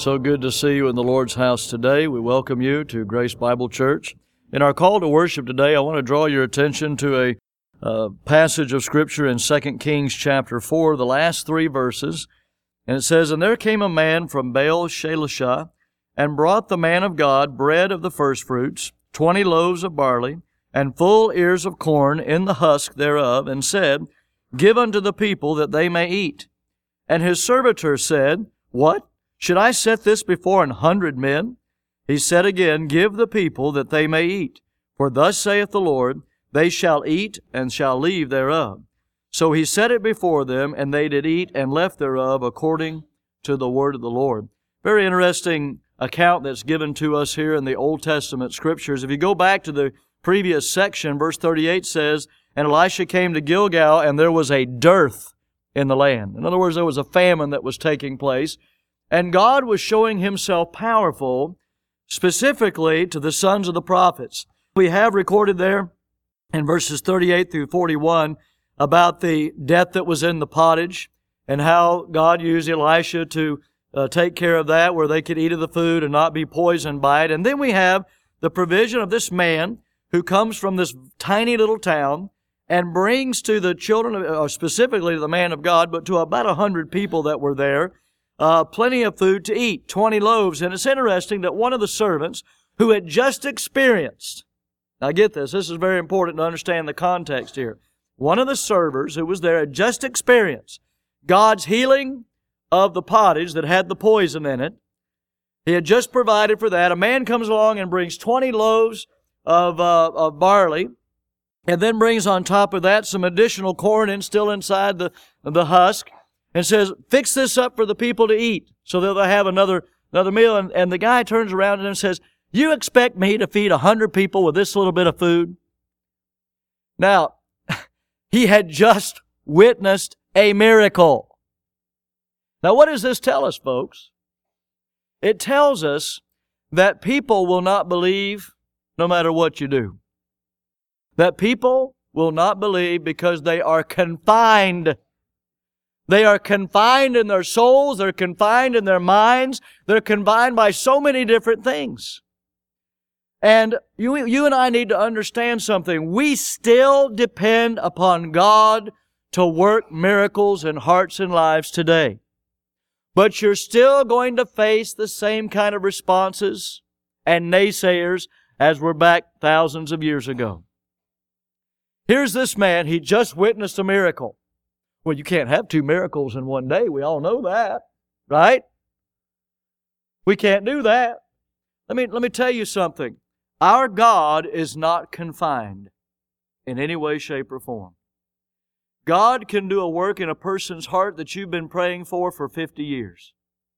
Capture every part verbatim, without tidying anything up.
So good to see you in the Lord's house today. We welcome you to Grace Bible Church. In our call to worship today, I want to draw your attention to a uh, passage of Scripture in Second Kings chapter four, the last three verses. And it says, "And there came a man from Baal Shalishah, and brought the man of God bread of the firstfruits, twenty loaves of barley, and full ears of corn in the husk thereof, and said, Give unto the people that they may eat. And his servitor said, What? Should I set this before an hundred men? He said again, Give the people that they may eat. For thus saith the Lord, They shall eat and shall leave thereof. So he set it before them, and they did eat and left thereof according to the word of the Lord." Very interesting account that's given to us here in the Old Testament Scriptures. If you go back to the previous section, verse thirty-eight says, "And Elisha came to Gilgal, and there was a dearth in the land." In other words, there was a famine that was taking place. And God was showing Himself powerful, specifically to the sons of the prophets. We have recorded there in verses thirty-eight through forty-one about the death that was in the pottage and how God used Elisha to uh, take care of that, where they could eat of the food and not be poisoned by it. And then we have the provision of this man who comes from this tiny little town and brings to the children, or specifically to the man of God, but to about a hundred people that were there, Uh, plenty of food to eat, twenty loaves. And it's interesting that one of the servants who had just experienced, now get this, this is very important to understand the context here. One of the servers who was there had just experienced God's healing of the pottage that had the poison in it. He had just provided for that. A man comes along and brings twenty loaves of, uh, of barley, and then brings on top of that some additional corn in, still inside the, the husk, and says, "Fix this up for the people to eat so that they'll have another another meal." And, and the guy turns around and says, "You expect me to feed a hundred people with this little bit of food?" Now, he had just witnessed a miracle. Now, what does this tell us, folks? It tells us that people will not believe no matter what you do. That people will not believe because they are confined. They are confined in their souls. They're confined in their minds. They're confined by so many different things. And you, you and I need to understand something. We still depend upon God to work miracles in hearts and lives today. But you're still going to face the same kind of responses and naysayers as were back thousands of years ago. Here's this man. He just witnessed a miracle. Well, you can't have two miracles in one day. We all know that, right? We can't do that. Let me, let me tell you something. Our God is not confined in any way, shape, or form. God can do a work in a person's heart that you've been praying for for fifty years.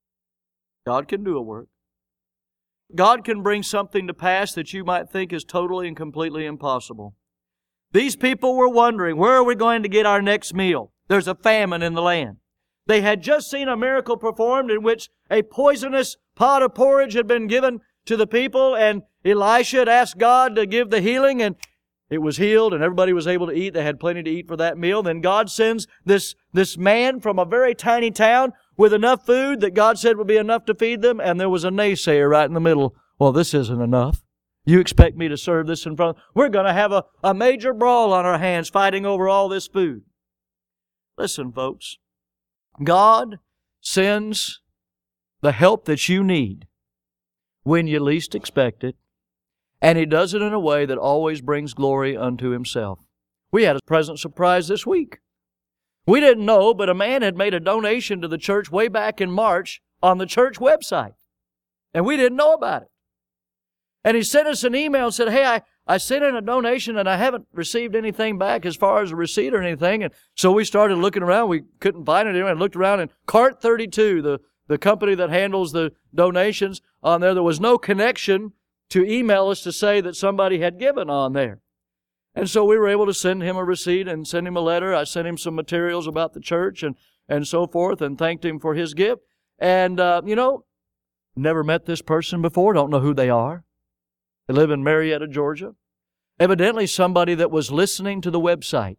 God can do a work. God can bring something to pass that you might think is totally and completely impossible. These people were wondering, where are we going to get our next meal? There's a famine in the land. They had just seen a miracle performed in which a poisonous pot of porridge had been given to the people, and Elisha had asked God to give the healing, and it was healed, and everybody was able to eat. They had plenty to eat for that meal. Then God sends this, this man from a very tiny town with enough food that God said would be enough to feed them, and there was a naysayer right in the middle. Well, this isn't enough. You expect me to serve this in front? We're going to have a, a major brawl on our hands fighting over all this food. Listen, folks, God sends the help that you need when you least expect it, and He does it in a way that always brings glory unto Himself. We had a pleasant surprise this week. We didn't know, but a man had made a donation to the church way back in March on the church website, and we didn't know about it. And he sent us an email and said, "Hey, I, I sent in a donation and I haven't received anything back as far as a receipt or anything." And so we started looking around. We couldn't find it anywhere. And looked around, and Cart thirty-two, the, the company that handles the donations on there, there was no connection to email us to say that somebody had given on there. And so we were able to send him a receipt and send him a letter. I sent him some materials about the church and, and so forth, and thanked him for his gift. And, uh, you know, never met this person before, don't know who they are. They live in Marietta, Georgia. Evidently somebody that was listening to the website.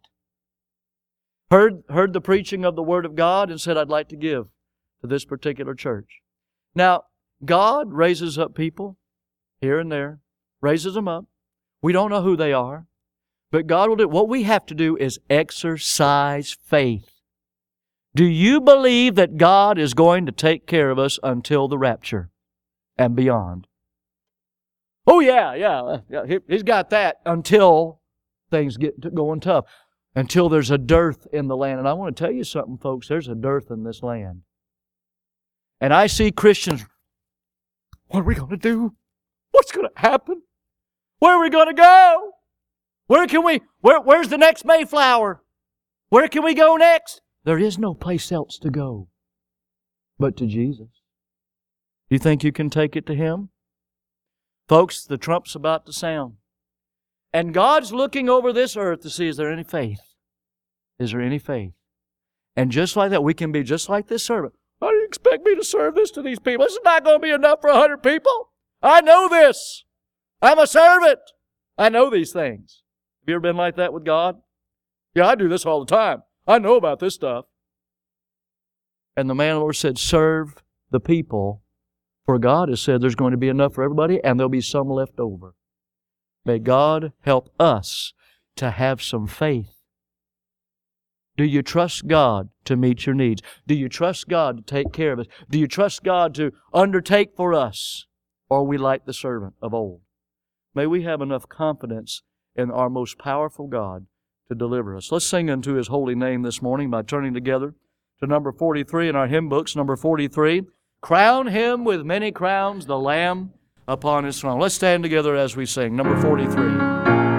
Heard, heard the preaching of the Word of God and said, "I'd like to give to this particular church." Now, God raises up people here and there, raises them up. We don't know who they are, but God will do it. What we have to do is exercise faith. Do you believe that God is going to take care of us until the rapture and beyond? Oh, yeah, yeah, yeah. He's got that until things get going tough, until there's a dearth in the land. And I want to tell you something, folks. There's a dearth in this land. And I see Christians, what are we going to do? What's going to happen? Where are we going to go? Where can we, where, where's the next Mayflower? Where can we go next? There is no place else to go but to Jesus. Do you think you can take it to Him? Folks, the trump's about to sound. And God's looking over this earth to see, is there any faith? Is there any faith? And just like that, we can be just like this servant. How do you expect me to serve this to these people? This is not going to be enough for a hundred people. I know this. I'm a servant. I know these things. Have you ever been like that with God? Yeah, I do this all the time. I know about this stuff. And the man of the Lord said, serve the people, for God has said there's going to be enough for everybody, and there'll be some left over. May God help us to have some faith. Do you trust God to meet your needs? Do you trust God to take care of us? Do you trust God to undertake for us? Or are we like the servant of old? May we have enough confidence in our most powerful God to deliver us. Let's sing unto His holy name this morning by turning together to number forty-three in our hymn books, number forty-three. Crown Him with many crowns, the Lamb upon His throne. Let's stand together as we sing, number forty-three.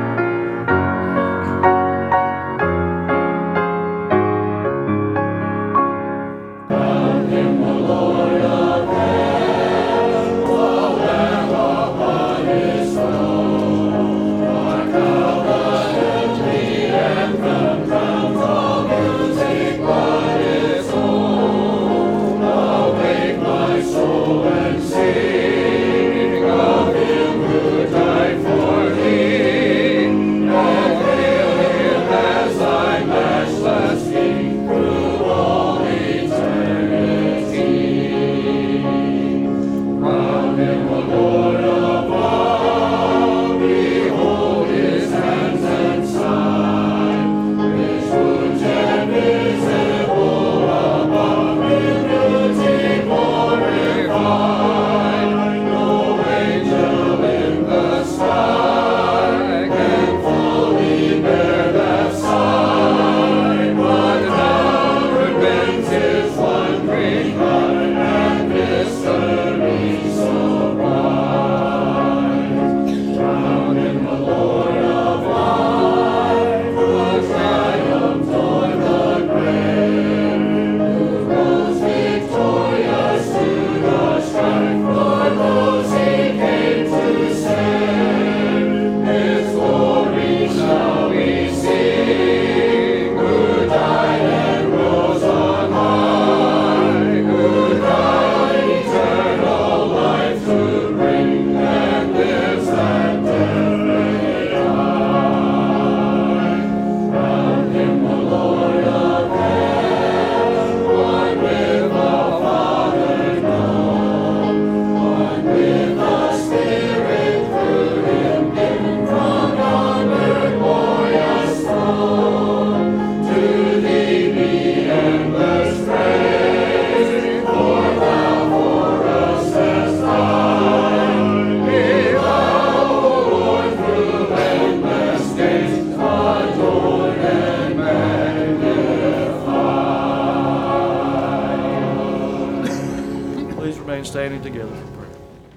Standing together for prayer.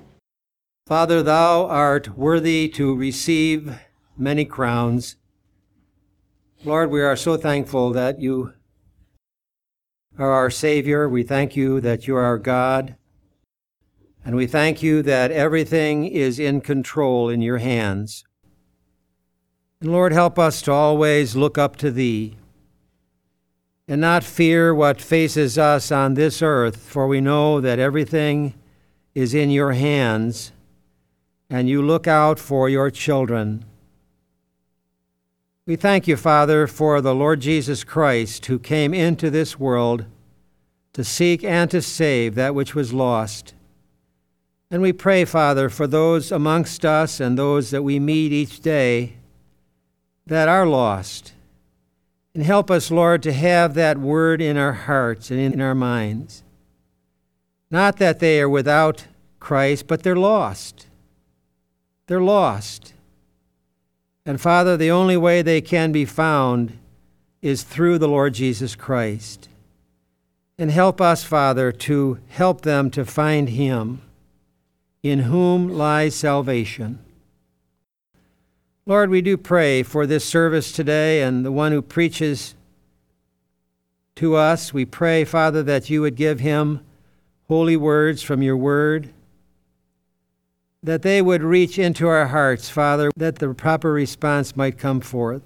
Father, Thou art worthy to receive many crowns. Lord, we are so thankful that You are our Savior. We thank You that You are our God. And we thank You that everything is in control in Your hands. And Lord, help us to always look up to Thee and not fear what faces us on this earth, for we know that everything is in Your hands, and You look out for Your children. We thank You, Father, for the Lord Jesus Christ, who came into this world to seek and to save that which was lost. And we pray, Father, for those amongst us and those that we meet each day that are lost. And help us, Lord, to have that word in our hearts and in our minds. Not that they are without Christ, but they're lost. They're lost. And Father, the only way they can be found is through the Lord Jesus Christ. And help us, Father, to help them to find Him, in whom lies salvation. Lord, we do pray for this service today and the one who preaches to us. We pray, Father, that you would give him holy words from your word, that they would reach into our hearts, Father, that the proper response might come forth.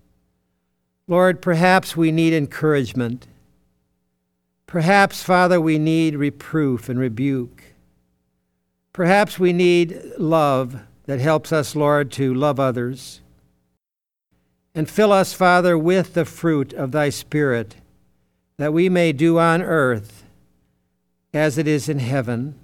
Lord, perhaps we need encouragement. Perhaps, Father, we need reproof and rebuke. Perhaps we need love that helps us, Lord, to love others. And fill us, Father, with the fruit of thy Spirit, that we may do on earth as it is in heaven.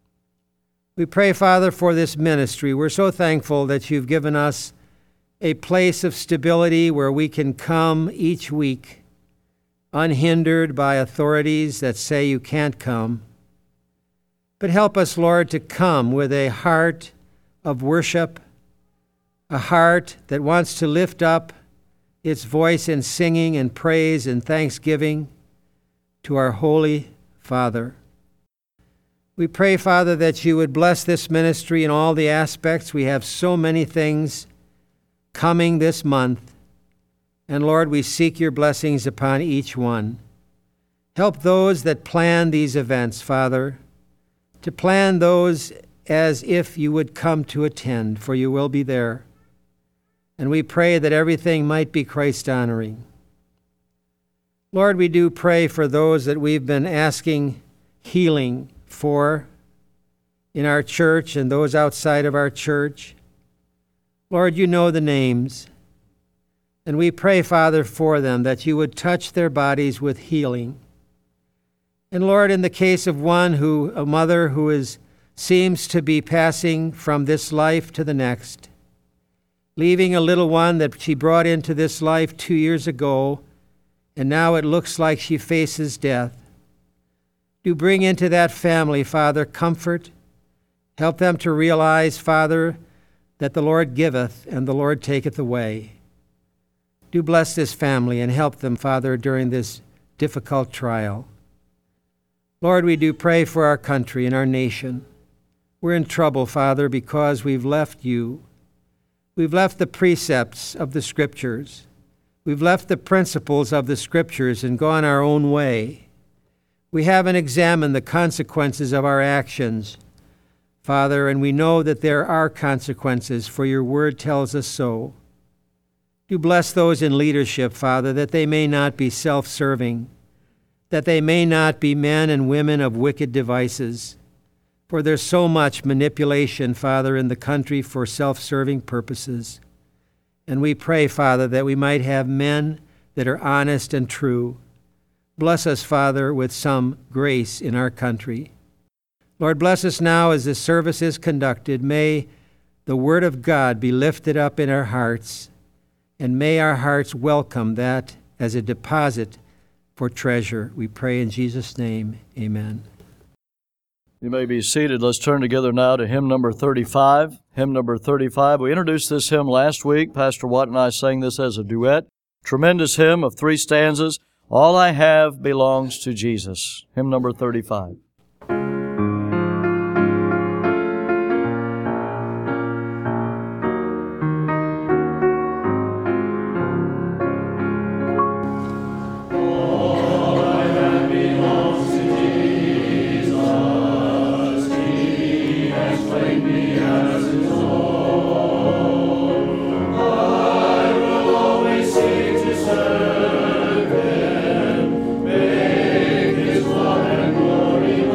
We pray, Father, for this ministry. We're so thankful that you've given us a place of stability where we can come each week, unhindered by authorities that say you can't come. But help us, Lord, to come with a heart of worship, a heart that wants to lift up its voice in singing and praise and thanksgiving to our Holy Father. We pray, Father, that you would bless this ministry in all the aspects. We have so many things coming this month. And Lord, we seek your blessings upon each one. Help those that plan these events, Father, to plan those as if you would come to attend, for you will be there. And we pray that everything might be Christ-honoring. Lord, we do pray for those that we've been asking healing for in our church and those outside of our church. Lord, you know the names. And we pray, Father, for them, that you would touch their bodies with healing. And Lord, in the case of one who, a mother who is seems to be passing from this life to the next, leaving a little one that she brought into this life two years ago, and now it looks like she faces death. Do bring into that family, Father, comfort. Help them to realize, Father, that the Lord giveth and the Lord taketh away. Do bless this family and help them, Father, during this difficult trial. Lord, we do pray for our country and our nation. We're in trouble, Father, because we've left you. We've left the precepts of the Scriptures. We've left the principles of the Scriptures and gone our own way. We haven't examined the consequences of our actions, Father, and we know that there are consequences, for your word tells us so. Do bless those in leadership, Father, that they may not be self-serving, that they may not be men and women of wicked devices. For there's so much manipulation, Father, in the country for self-serving purposes. And we pray, Father, that we might have men that are honest and true. Bless us, Father, with some grace in our country. Lord, bless us now as this service is conducted. May the word of God be lifted up in our hearts, and may our hearts welcome that as a deposit for treasure. We pray in Jesus' name, amen. You may be seated. Let's turn together now to hymn number thirty-five. Hymn number thirty-five. We introduced this hymn last week. Pastor Watt and I sang this as a duet. Tremendous hymn of three stanzas. All I have belongs to Jesus. Hymn number thirty-five. Glory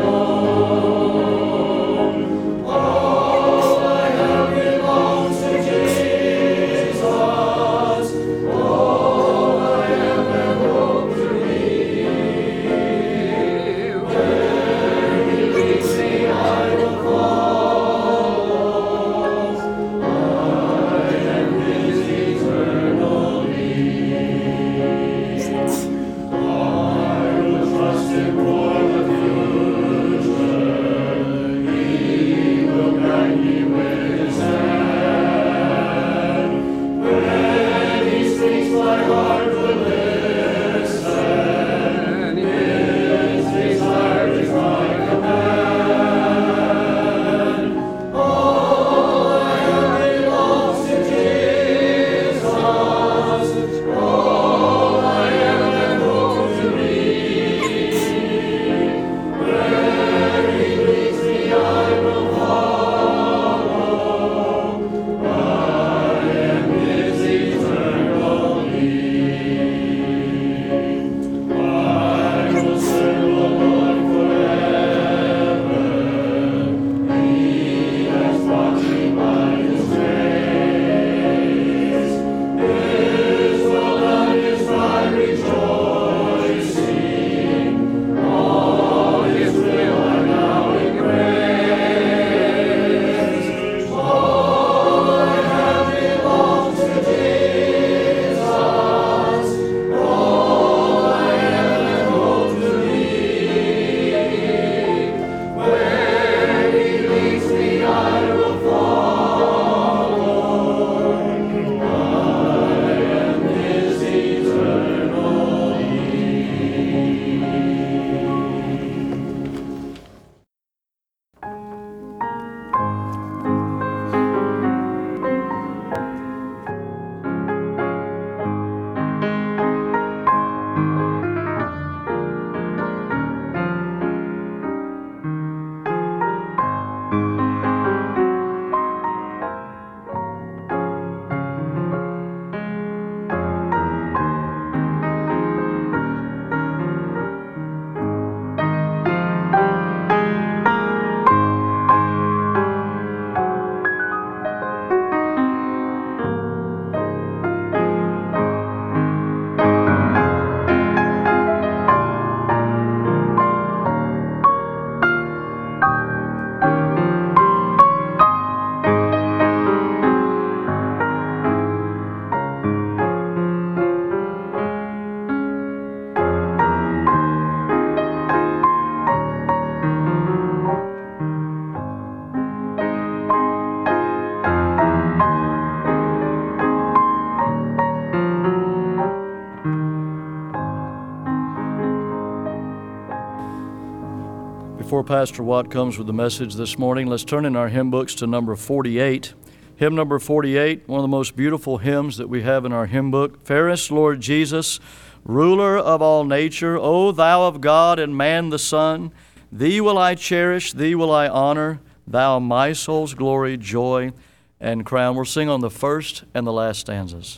Pastor Watt comes with the message this morning, let's turn in our hymn books to number forty-eight. Hymn number forty-eight, one of the most beautiful hymns that we have in our hymn book. Fairest Lord Jesus, ruler of all nature, O thou of God and man the Son, thee will I cherish, thee will I honor, thou my soul's glory, joy, and crown. We'll sing on the first and the last stanzas.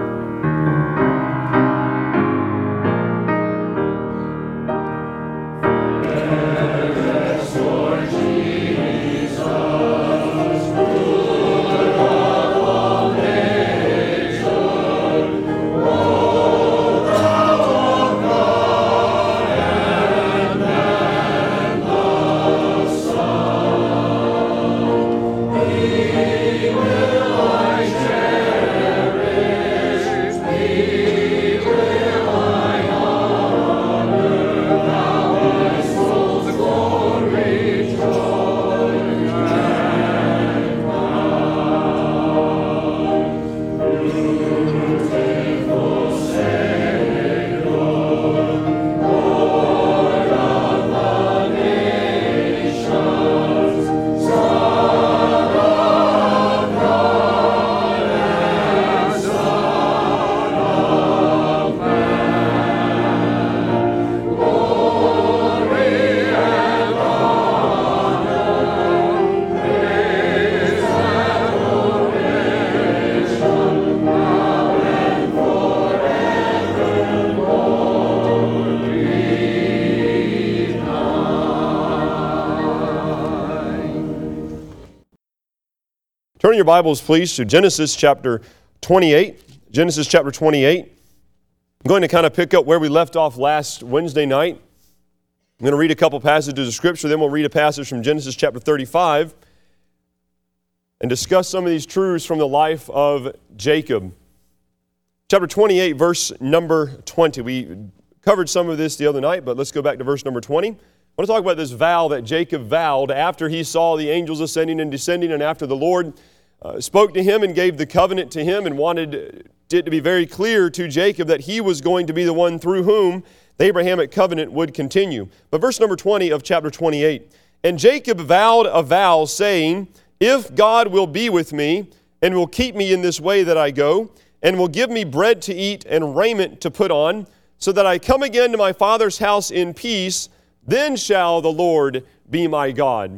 Turn your Bibles, please, to Genesis chapter twenty-eight. Genesis chapter twenty-eight. I'm going to kind of pick up where we left off last Wednesday night. I'm going to read a couple passages of Scripture, then we'll read a passage from Genesis chapter thirty-five and discuss some of these truths from the life of Jacob. Chapter twenty-eight, verse number twenty. We covered some of this the other night, but let's go back to verse number twenty. I want to talk about this vow that Jacob vowed after he saw the angels ascending and descending, and after the Lord uh, spoke to him and gave the covenant to him and wanted it to be very clear to Jacob that he was going to be the one through whom the Abrahamic covenant would continue. But verse number twenty of chapter twenty-eight, and Jacob vowed a vow, saying, if God will be with me and will keep me in this way that I go, and will give me bread to eat and raiment to put on, so that I come again to my father's house in peace, then shall the Lord be my God.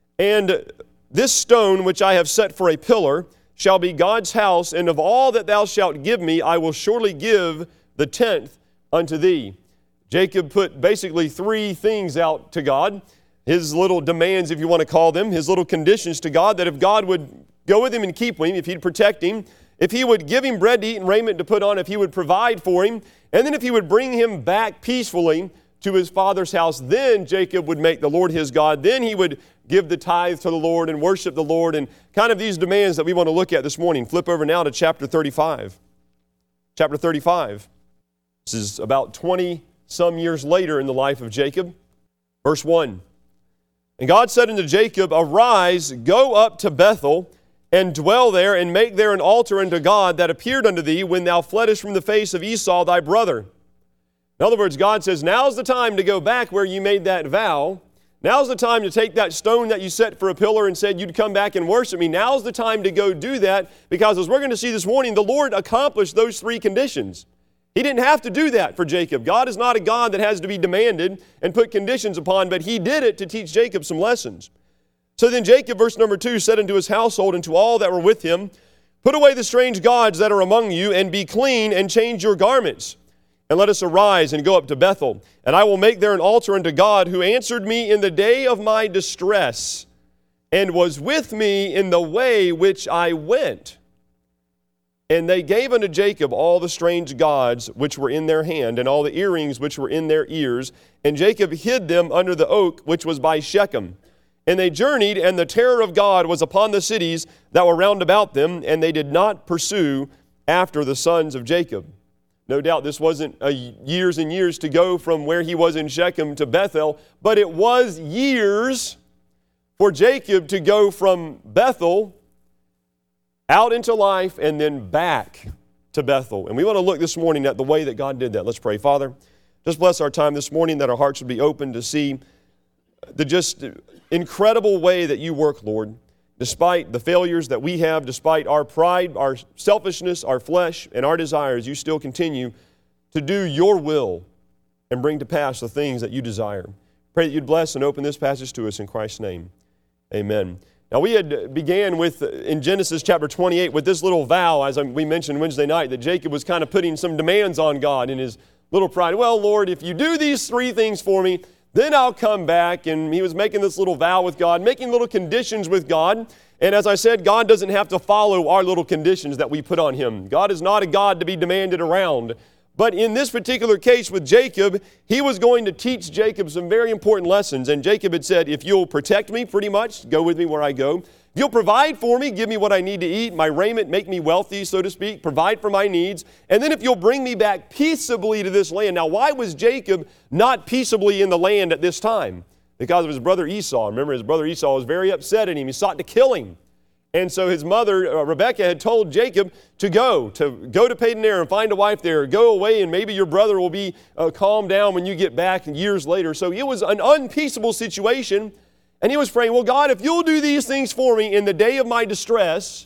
And this stone which I have set for a pillar shall be God's house, and of all that thou shalt give me, I will surely give the tenth unto thee. Jacob put basically three things out to God, his little demands, if you want to call them, his little conditions to God, that if God would go with him and keep him, if he'd protect him, if he would give him bread to eat and raiment to put on, if he would provide for him, and then if he would bring him back peacefully to his father's house, then Jacob would make the Lord his God. Then he would give the tithe to the Lord and worship the Lord, and kind of these demands that we want to look at this morning. Flip over now to chapter thirty-five. Chapter thirty-five. This is about twenty some years later in the life of Jacob. Verse one. And God said unto Jacob, arise, go up to Bethel, and dwell there, and make there an altar unto God that appeared unto thee when thou fleddest from the face of Esau thy brother. In other words, God says, now's the time to go back where you made that vow. Now's the time to take that stone that you set for a pillar and said you'd come back and worship me. Now's the time to go do that, because as we're going to see this morning, the Lord accomplished those three conditions. He didn't have to do that for Jacob. God is not a God that has to be demanded and put conditions upon, but He did it to teach Jacob some lessons. So then Jacob, verse number two, said unto his household and to all that were with him, put away the strange gods that are among you, and be clean, and change your garments. And let us arise and go up to Bethel, and I will make there an altar unto God, who answered me in the day of my distress, and was with me in the way which I went. And they gave unto Jacob all the strange gods which were in their hand, and all the earrings which were in their ears. And Jacob hid them under the oak which was by Shechem. And they journeyed, and the terror of God was upon the cities that were round about them, and they did not pursue after the sons of Jacob. No doubt this wasn't a years and years to go from where he was in Shechem to Bethel, but it was years for Jacob to go from Bethel out into life and then back to Bethel. And we want to look this morning at the way that God did that. Let's pray. Father, just bless our time this morning, that our hearts would be open to see the just incredible way that you work, Lord. Despite the failures that we have, despite our pride, our selfishness, our flesh, and our desires, you still continue to do your will and bring to pass the things that you desire. Pray that you'd bless and open this passage to us in Christ's name. Amen. Now we had began with, in Genesis chapter twenty-eight, with this little vow, as we mentioned Wednesday night, that Jacob was kind of putting some demands on God in his little pride. Well, Lord, if you do these three things for me, then I'll come back. And he was making this little vow with God, making little conditions with God. And as I said, God doesn't have to follow our little conditions that we put on him. God is not a God to be demanded around. But in this particular case with Jacob, he was going to teach Jacob some very important lessons. And Jacob had said, if you'll protect me pretty much, go with me where I go. If you'll provide for me, give me what I need to eat, my raiment, make me wealthy, so to speak, provide for my needs. And then if you'll bring me back peaceably to this land. Now, why was Jacob not peaceably in the land at this time? Because of his brother Esau. Remember, his brother Esau was very upset at him. He sought to kill him. And so his mother, uh, Rebekah, had told Jacob to go, to go to Padan Aram and find a wife there. Go away and maybe your brother will be uh, calmed down when you get back years later. So it was an unpeaceable situation. And he was praying, well, God, if you'll do these things for me in the day of my distress,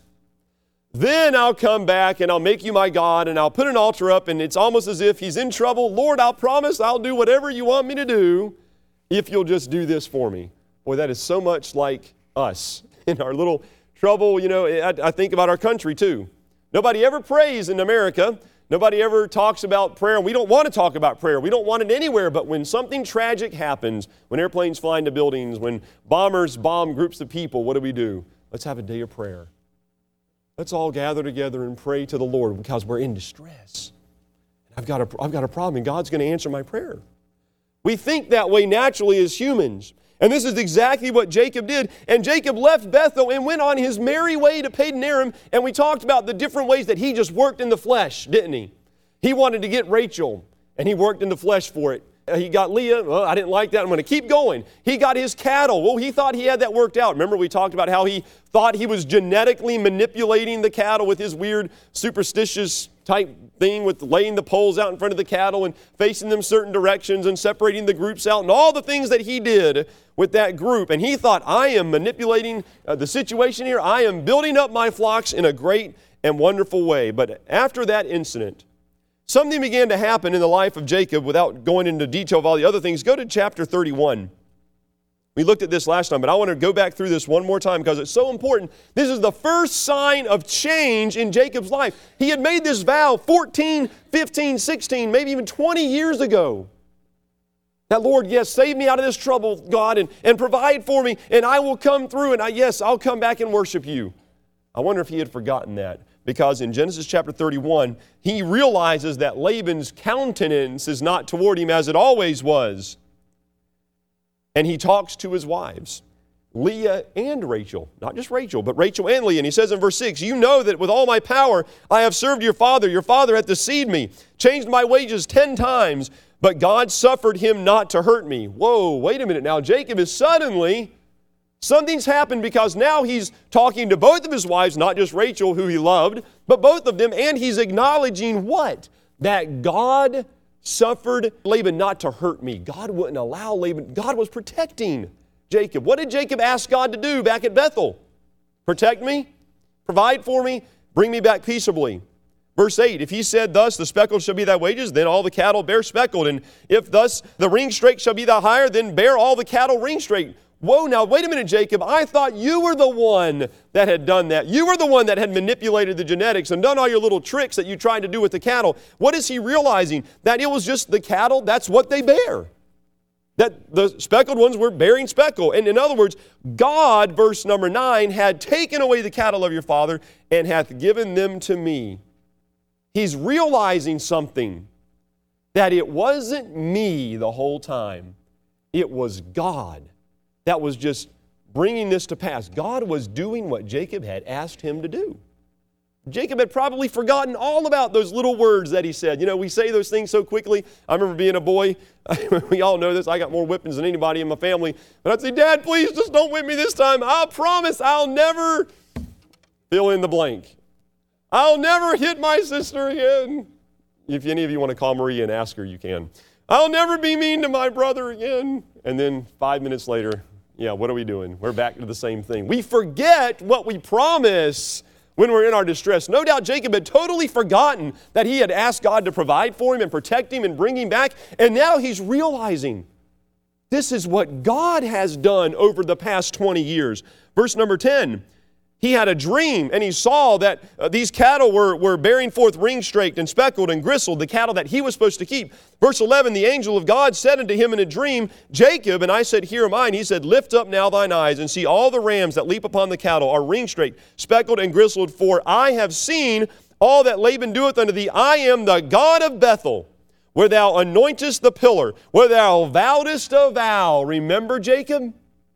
then I'll come back and I'll make you my God and I'll put an altar up. And it's almost as if he's in trouble. Lord, I'll promise I'll do whatever you want me to do if you'll just do this for me. Boy, that is so much like us in our little trouble. You know, I, I think about our country too. Nobody ever prays in America. Nobody ever talks about prayer. We don't want to talk about prayer. We don't want it anywhere. But when something tragic happens, when airplanes fly into buildings, when bombers bomb groups of people, what do we do? Let's have a day of prayer. Let's all gather together and pray to the Lord because we're in distress. I've got a, I've got a problem and God's going to answer my prayer. We think that way naturally as humans. And this is exactly what Jacob did. And Jacob left Bethel and went on his merry way to Padan Aram. And we talked about the different ways that he just worked in the flesh, didn't he? He wanted to get Rachel, and he worked in the flesh for it. He got Leah. Well, I didn't like that. I'm going to keep going. He got his cattle. Well, he thought he had that worked out. Remember we talked about how he thought he was genetically manipulating the cattle with his weird superstitious type thing with laying the poles out in front of the cattle and facing them certain directions and separating the groups out and all the things that he did with that group. And he thought, I am manipulating uh, the situation here. I am building up my flocks in a great and wonderful way. But after that incident, something began to happen in the life of Jacob without going into detail of all the other things. Go to chapter thirty-one. We looked at this last time, but I want to go back through this one more time because it's so important. This is the first sign of change in Jacob's life. He had made this vow fourteen, fifteen, sixteen, maybe even twenty years ago. That, Lord, yes, save me out of this trouble, God, and, and provide for me, and I will come through, and I, yes, I'll come back and worship you. I wonder if he had forgotten that. Because in Genesis chapter thirty-one, he realizes that Laban's countenance is not toward him as it always was. And he talks to his wives, Leah and Rachel. Not just Rachel, but Rachel and Leah. And he says in verse six, you know that with all my power I have served your father. Your father hath deceived me, changed my wages ten times, but God suffered him not to hurt me. Whoa, wait a minute now. Jacob is suddenly... Something's happened because now he's talking to both of his wives, not just Rachel, who he loved, but both of them, and he's acknowledging what? That God suffered Laban not to hurt me. God wouldn't allow Laban. God was protecting Jacob. What did Jacob ask God to do back at Bethel? Protect me, provide for me, bring me back peaceably. Verse eight, if he said thus, the speckled shall be thy wages, then all the cattle bear speckled. And if thus the ring straight shall be thy hire, then bear all the cattle ring straight. Whoa, now wait a minute, Jacob. I thought you were the one that had done that. You were the one that had manipulated the genetics and done all your little tricks that you tried to do with the cattle. What is he realizing? That it was just the cattle, that's what they bear. That the speckled ones were bearing speckle. And in other words, God, verse number nine, had taken away the cattle of your father and hath given them to me. He's realizing something, that it wasn't me the whole time. It was God that was just bringing this to pass. God was doing what Jacob had asked him to do. Jacob had probably forgotten all about those little words that he said. You know, we say those things so quickly. I remember being a boy. We all know this. I got more whippings than anybody in my family. But I'd say, Dad, please just don't whip me this time. I'll promise I'll never fill in the blank. I'll never hit my sister again. If any of you want to call Maria and ask her, you can. I'll never be mean to my brother again. And then five minutes later, yeah, what are we doing? We're back to the same thing. We forget what we promise when we're in our distress. No doubt Jacob had totally forgotten that he had asked God to provide for him and protect him and bring him back. And now he's realizing this is what God has done over the past twenty years. Verse number ten. He had a dream, and he saw that uh, these cattle were, were bearing forth ring-straked and speckled and gristled, the cattle that he was supposed to keep. Verse eleven, the angel of God said unto him in a dream, Jacob, and I said, Here am I. And he said, Lift up now thine eyes, and see all the rams that leap upon the cattle are ring-straked, speckled, and gristled, for I have seen all that Laban doeth unto thee. I am the God of Bethel, where thou anointest the pillar, where thou vowedest a vow. Remember, Jacob?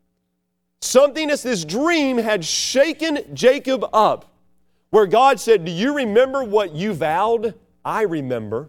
Something as this dream had shaken Jacob up, where God said, do you remember what you vowed? I remember.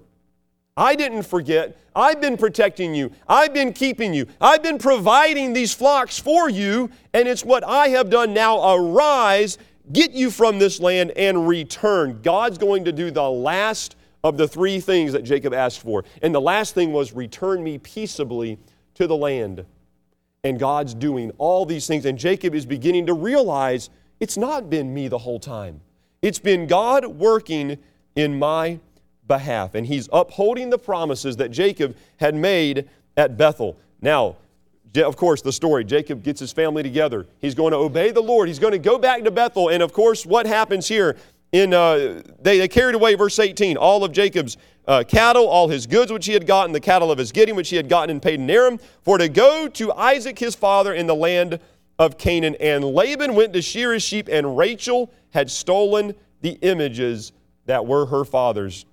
I didn't forget. I've been protecting you. I've been keeping you. I've been providing these flocks for you, and it's what I have done. Now arise, get you from this land, and return. God's going to do the last of the three things that Jacob asked for. And the last thing was, return me peaceably to the land. And God's doing all these things. And Jacob is beginning to realize it's not been me the whole time. It's been God working in my behalf. And he's upholding the promises that Jacob had made at Bethel. Now, of course, the story, Jacob gets his family together. He's going to obey the Lord. He's going to go back to Bethel. And of course, what happens here? In uh, they, they carried away, verse eighteen, all of Jacob's uh, cattle, all his goods which he had gotten, the cattle of his getting which he had gotten in Padan Aram, for to go to Isaac his father in the land of Canaan. And Laban went to shear his sheep, and Rachel had stolen the images that were her father's.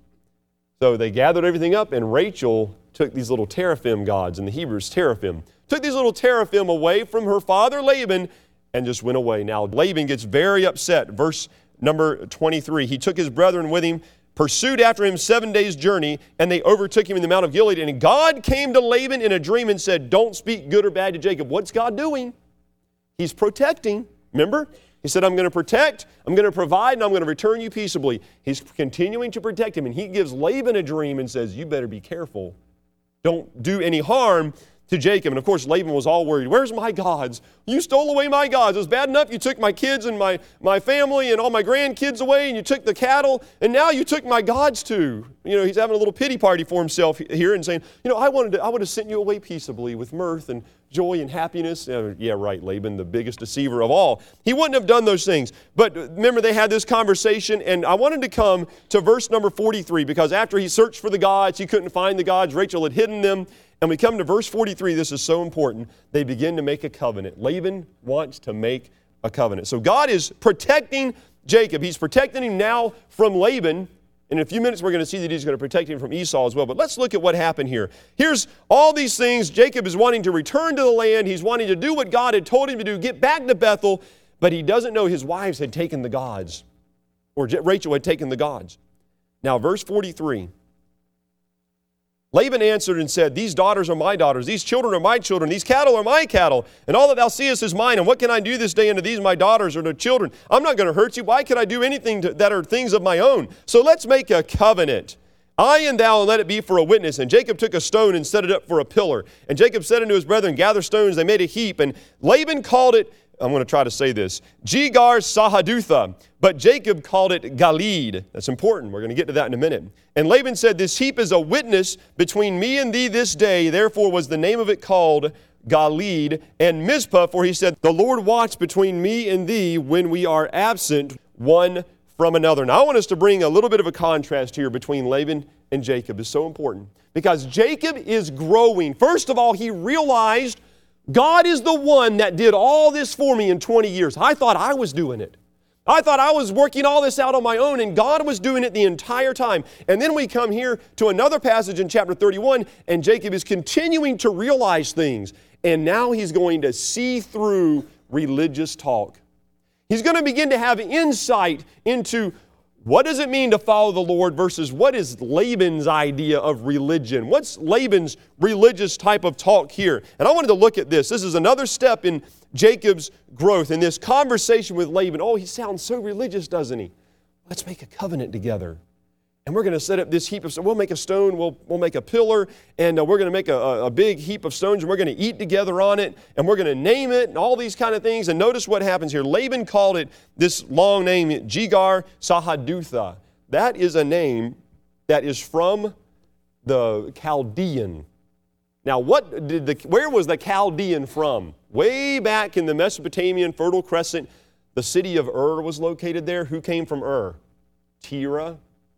So they gathered everything up, and Rachel took these little teraphim gods, in the Hebrews teraphim, took these little teraphim away from her father Laban and just went away. Now Laban gets very upset. Verse number twenty-three, he took his brethren with him, pursued after him seven days' journey, and they overtook him in the Mount of Gilead. And God came to Laban in a dream and said, don't speak good or bad to Jacob. What's God doing? He's protecting. Remember? He said, I'm going to protect, I'm going to provide, and I'm going to return you peaceably. He's continuing to protect him. And he gives Laban a dream and says, you better be careful. Don't do any harm to Jacob. And of course, Laban was all worried. Where's my gods? You stole away my gods. It was bad enough you took my kids and my, my family and all my grandkids away, and you took the cattle, and now you took my gods too. You know, he's having a little pity party for himself here and saying, you know, I wanted to, I would have sent you away peaceably with mirth and joy and happiness. Uh, yeah, right, Laban, the biggest deceiver of all. He wouldn't have done those things. But remember, they had this conversation, and I wanted to come to verse number forty-three, because after he searched for the gods, he couldn't find the gods. Rachel had hidden them. And we come to verse forty-three. This is so important. They begin to make a covenant. Laban wants to make a covenant. So God is protecting Jacob. He's protecting him now from Laban. In a few minutes, we're going to see that he's going to protect him from Esau as well. But let's look at what happened here. Here's all these things. Jacob is wanting to return to the land. He's wanting to do what God had told him to do, get back to Bethel. But he doesn't know his wives had taken the gods, or Rachel had taken the gods. Now, verse forty-three. Laban answered and said, these daughters are my daughters, these children are my children, these cattle are my cattle, and all that thou seest is mine. And what can I do this day unto these my daughters or their children? I'm not going to hurt you. Why could I do anything to, that are things of my own? So let's make a covenant. I and thou, and let it be for a witness. And Jacob took a stone and set it up for a pillar. And Jacob said unto his brethren, gather stones. They made a heap. And Laban called it, I'm going to try to say this, Jegar Sahadutha, but Jacob called it Galeed. That's important. We're going to get to that in a minute. And Laban said, this heap is a witness between me and thee this day. Therefore was the name of it called Galeed. And Mizpah, for he said, the Lord watch between me and thee when we are absent one from another. Now I want us to bring a little bit of a contrast here between Laban and Jacob. It's so important because Jacob is growing. First of all, he realized God is the one that did all this for me in twenty years. I thought I was doing it. I thought I was working all this out on my own, and God was doing it the entire time. And then we come here to another passage in chapter thirty-one, and Jacob is continuing to realize things. And now he's going to see through religious talk. He's going to begin to have insight into what does it mean to follow the Lord versus what is Laban's idea of religion? What's Laban's religious type of talk here? And I wanted to look at this. This is another step in Jacob's growth, in this conversation with Laban. Oh, he sounds so religious, doesn't he? Let's make a covenant together. And we're going to set up this heap of stones. We'll make a stone, we'll, we'll make a pillar, and uh, we're going to make a, a, a big heap of stones, and we're going to eat together on it, and we're going to name it, and all these kind of things. And notice what happens here. Laban called it this long name, Jegar Sahadutha. That is a name that is from the Chaldean. Now, what did the, where was the Chaldean from? Way back in the Mesopotamian Fertile Crescent, the city of Ur was located there. Who came from Ur? Terah,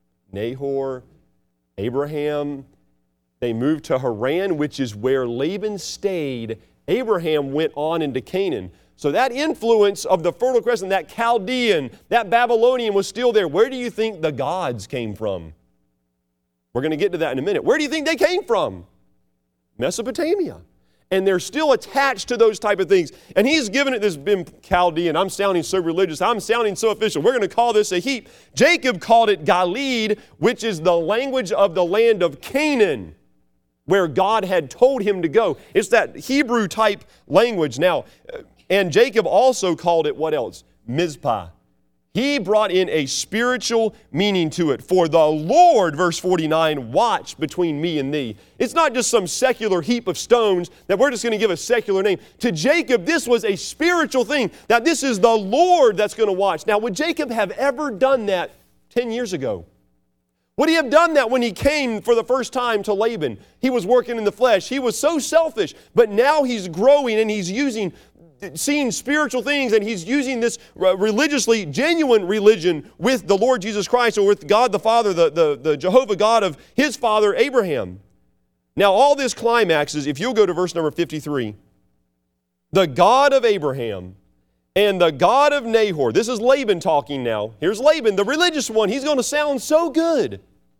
Nahor, Abraham. They moved to Haran, which is where Laban stayed. Abraham went on into Canaan. So that influence of the Fertile Crescent, that Chaldean, that Babylonian was still there. Where do you think the gods came from? We're going to get to that in a minute. Where do you think they came from? Mesopotamia. And they're still attached to those type of things. And he's given it this been Chaldean. I'm sounding so religious. I'm sounding so official. We're going to call this a heap. Jacob called it Galeed, which is the language of the land of Canaan, where God had told him to go. It's that Hebrew type language. Now, and Jacob also called it what else? Mizpah. He brought in a spiritual meaning to it. For the Lord, verse forty-nine, watch between me and thee. It's not just some secular heap of stones that we're just going to give a secular name. To Jacob, this was a spiritual thing. Now, this is the Lord that's going to watch. Now, would Jacob have ever done that ten years ago? Would he have done that when he came for the first time to Laban? He was working in the flesh. He was so selfish. But now he's growing and he's using seeing spiritual things, and he's using this religiously, genuine religion with the Lord Jesus Christ, or with God the Father, the, the, the Jehovah God of his father Abraham. Now all this climaxes, if you'll go to verse number fifty-three, the God of Abraham and the God of Nahor. This is Laban talking now. Here's Laban, the religious one. He's going to sound so good.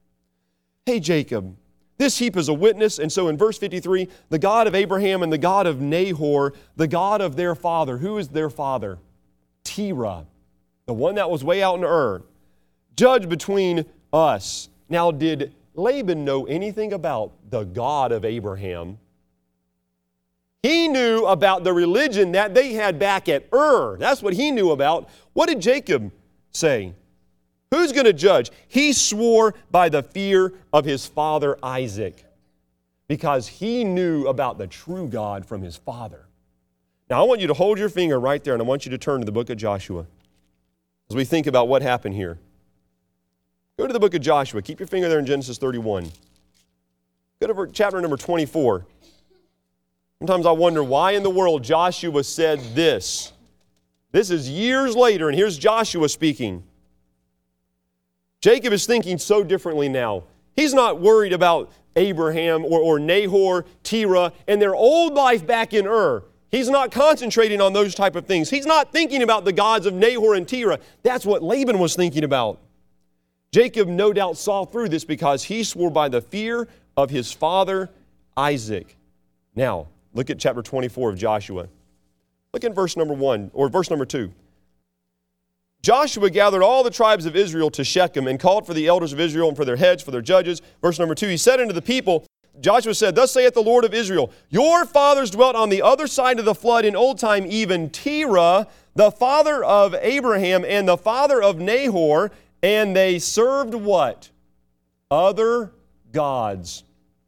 Hey Jacob, this heap is a witness. And so in verse fifty-three, the God of Abraham and the God of Nahor, the God of their father. Who is their father? Terah, the one that was way out in Ur. Judge between us. Now, did Laban know anything about the God of Abraham? He knew about the religion that they had back at Ur. That's what he knew about. What did Jacob say? Who's going to judge? He swore by the fear of his father Isaac, because he knew about the true God from his father. Now I want you to hold your finger right there, and I want you to turn to the book of Joshua as we think about what happened here. Go to the book of Joshua. Keep your finger there in Genesis thirty-one. Go to chapter number twenty-four. Sometimes I wonder why in the world Joshua said this. This is years later, and here's Joshua speaking. Jacob is thinking so differently now. He's not worried about Abraham or, or Nahor, Terah, and their old life back in Ur. He's not concentrating on those type of things. He's not thinking about the gods of Nahor and Terah. That's what Laban was thinking about. Jacob no doubt saw through this because he swore by the fear of his father Isaac. Now, look at chapter twenty-four of Joshua. Look at verse number one, or verse number two. Joshua gathered all the tribes of Israel to Shechem and called for the elders of Israel and for their heads, for their judges. Verse number two, he said unto the people, Joshua said, Thus saith the Lord of Israel, Your fathers dwelt on the other side of the flood in old time, even Terah, the father of Abraham and the father of Nahor, and they served what? Other gods.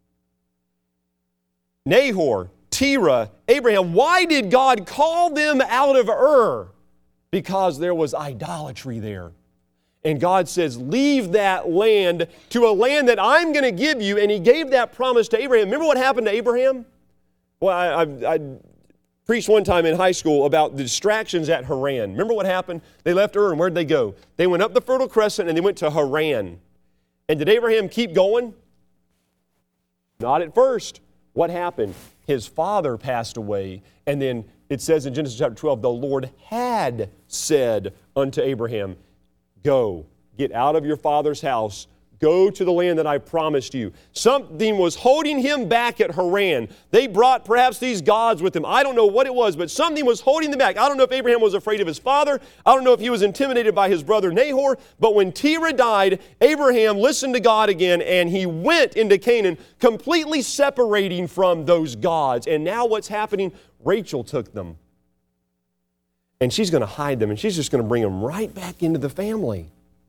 Nahor, Terah, Abraham. Why did God call them out of Ur? Because there was idolatry there. And God says, leave that land to a land that I'm going to give you. And He gave that promise to Abraham. Remember what happened to Abraham? Well, I, I, I preached one time in high school about the distractions at Haran. Remember what happened? They left Ur, and where'd they go? They went up the Fertile Crescent and they went to Haran. And did Abraham keep going? Not at first. What happened? His father passed away, and then it says in Genesis chapter twelve, the Lord had said unto Abraham, Go, get out of your father's house, go to the land that I promised you. Something was holding him back at Haran. They brought perhaps these gods with them. I don't know what it was, but something was holding them back. I don't know if Abraham was afraid of his father. I don't know if he was intimidated by his brother Nahor. But when Terah died, Abraham listened to God again, and he went into Canaan, completely separating from those gods. And now what's happening? Rachel took them. And she's going to hide them, and she's just going to bring them right back into the family.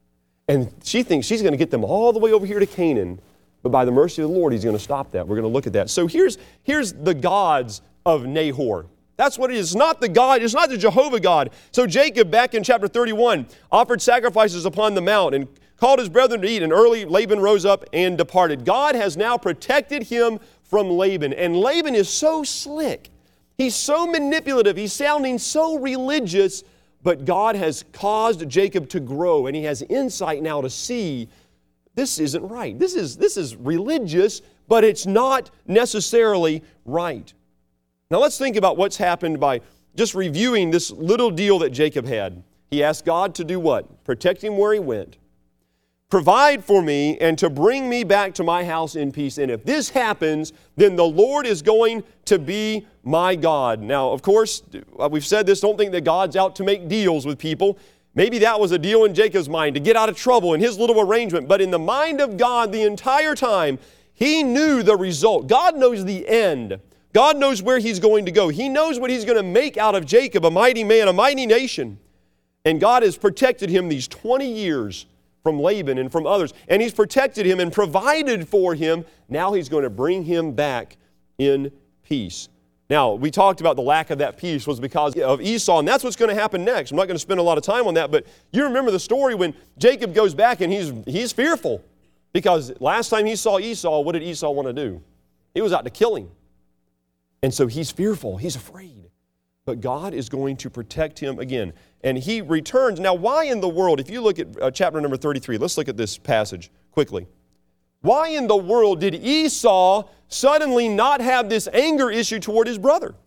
And she thinks she's going to get them all the way over here to Canaan. But by the mercy of the Lord, He's going to stop that. We're going to look at that. So here's, here's the gods of Nahor. That's what it is. It's not the God, it's not the Jehovah God. So Jacob, back in chapter thirty-one, offered sacrifices upon the mount and called his brethren to eat. And early Laban rose up and departed. God has now protected him from Laban. And Laban is so slick. He's so manipulative. He's sounding so religious. But God has caused Jacob to grow, and he has insight now to see this isn't right. This is, this is religious, but it's not necessarily right. Now let's think about what's happened by just reviewing this little deal that Jacob had. He asked God to do what? Protect him where he went. Provide for me and to bring me back to my house in peace. And if this happens, then the Lord is going to be my God. Now, of course, we've said this, don't think that God's out to make deals with people. Maybe that was a deal in Jacob's mind to get out of trouble in his little arrangement. But in the mind of God the entire time, He knew the result. God knows the end. God knows where He's going to go. He knows what He's going to make out of Jacob, a mighty man, a mighty nation. And God has protected him these twenty years from Laban and from others. And He's protected him and provided for him. Now He's going to bring him back in peace. Now, we talked about the lack of that peace was because of Esau, and that's what's going to happen next. I'm not going to spend a lot of time on that, but you remember the story when Jacob goes back and he's, he's fearful. Because last time he saw Esau, what did Esau want to do? He was out to kill him. And so he's fearful. He's afraid. But God is going to protect him again. And he returns. Now, why in the world, if you look at uh, chapter number thirty-three, let's look at this passage quickly. Why in the world did Esau suddenly not have this anger issue toward his brother?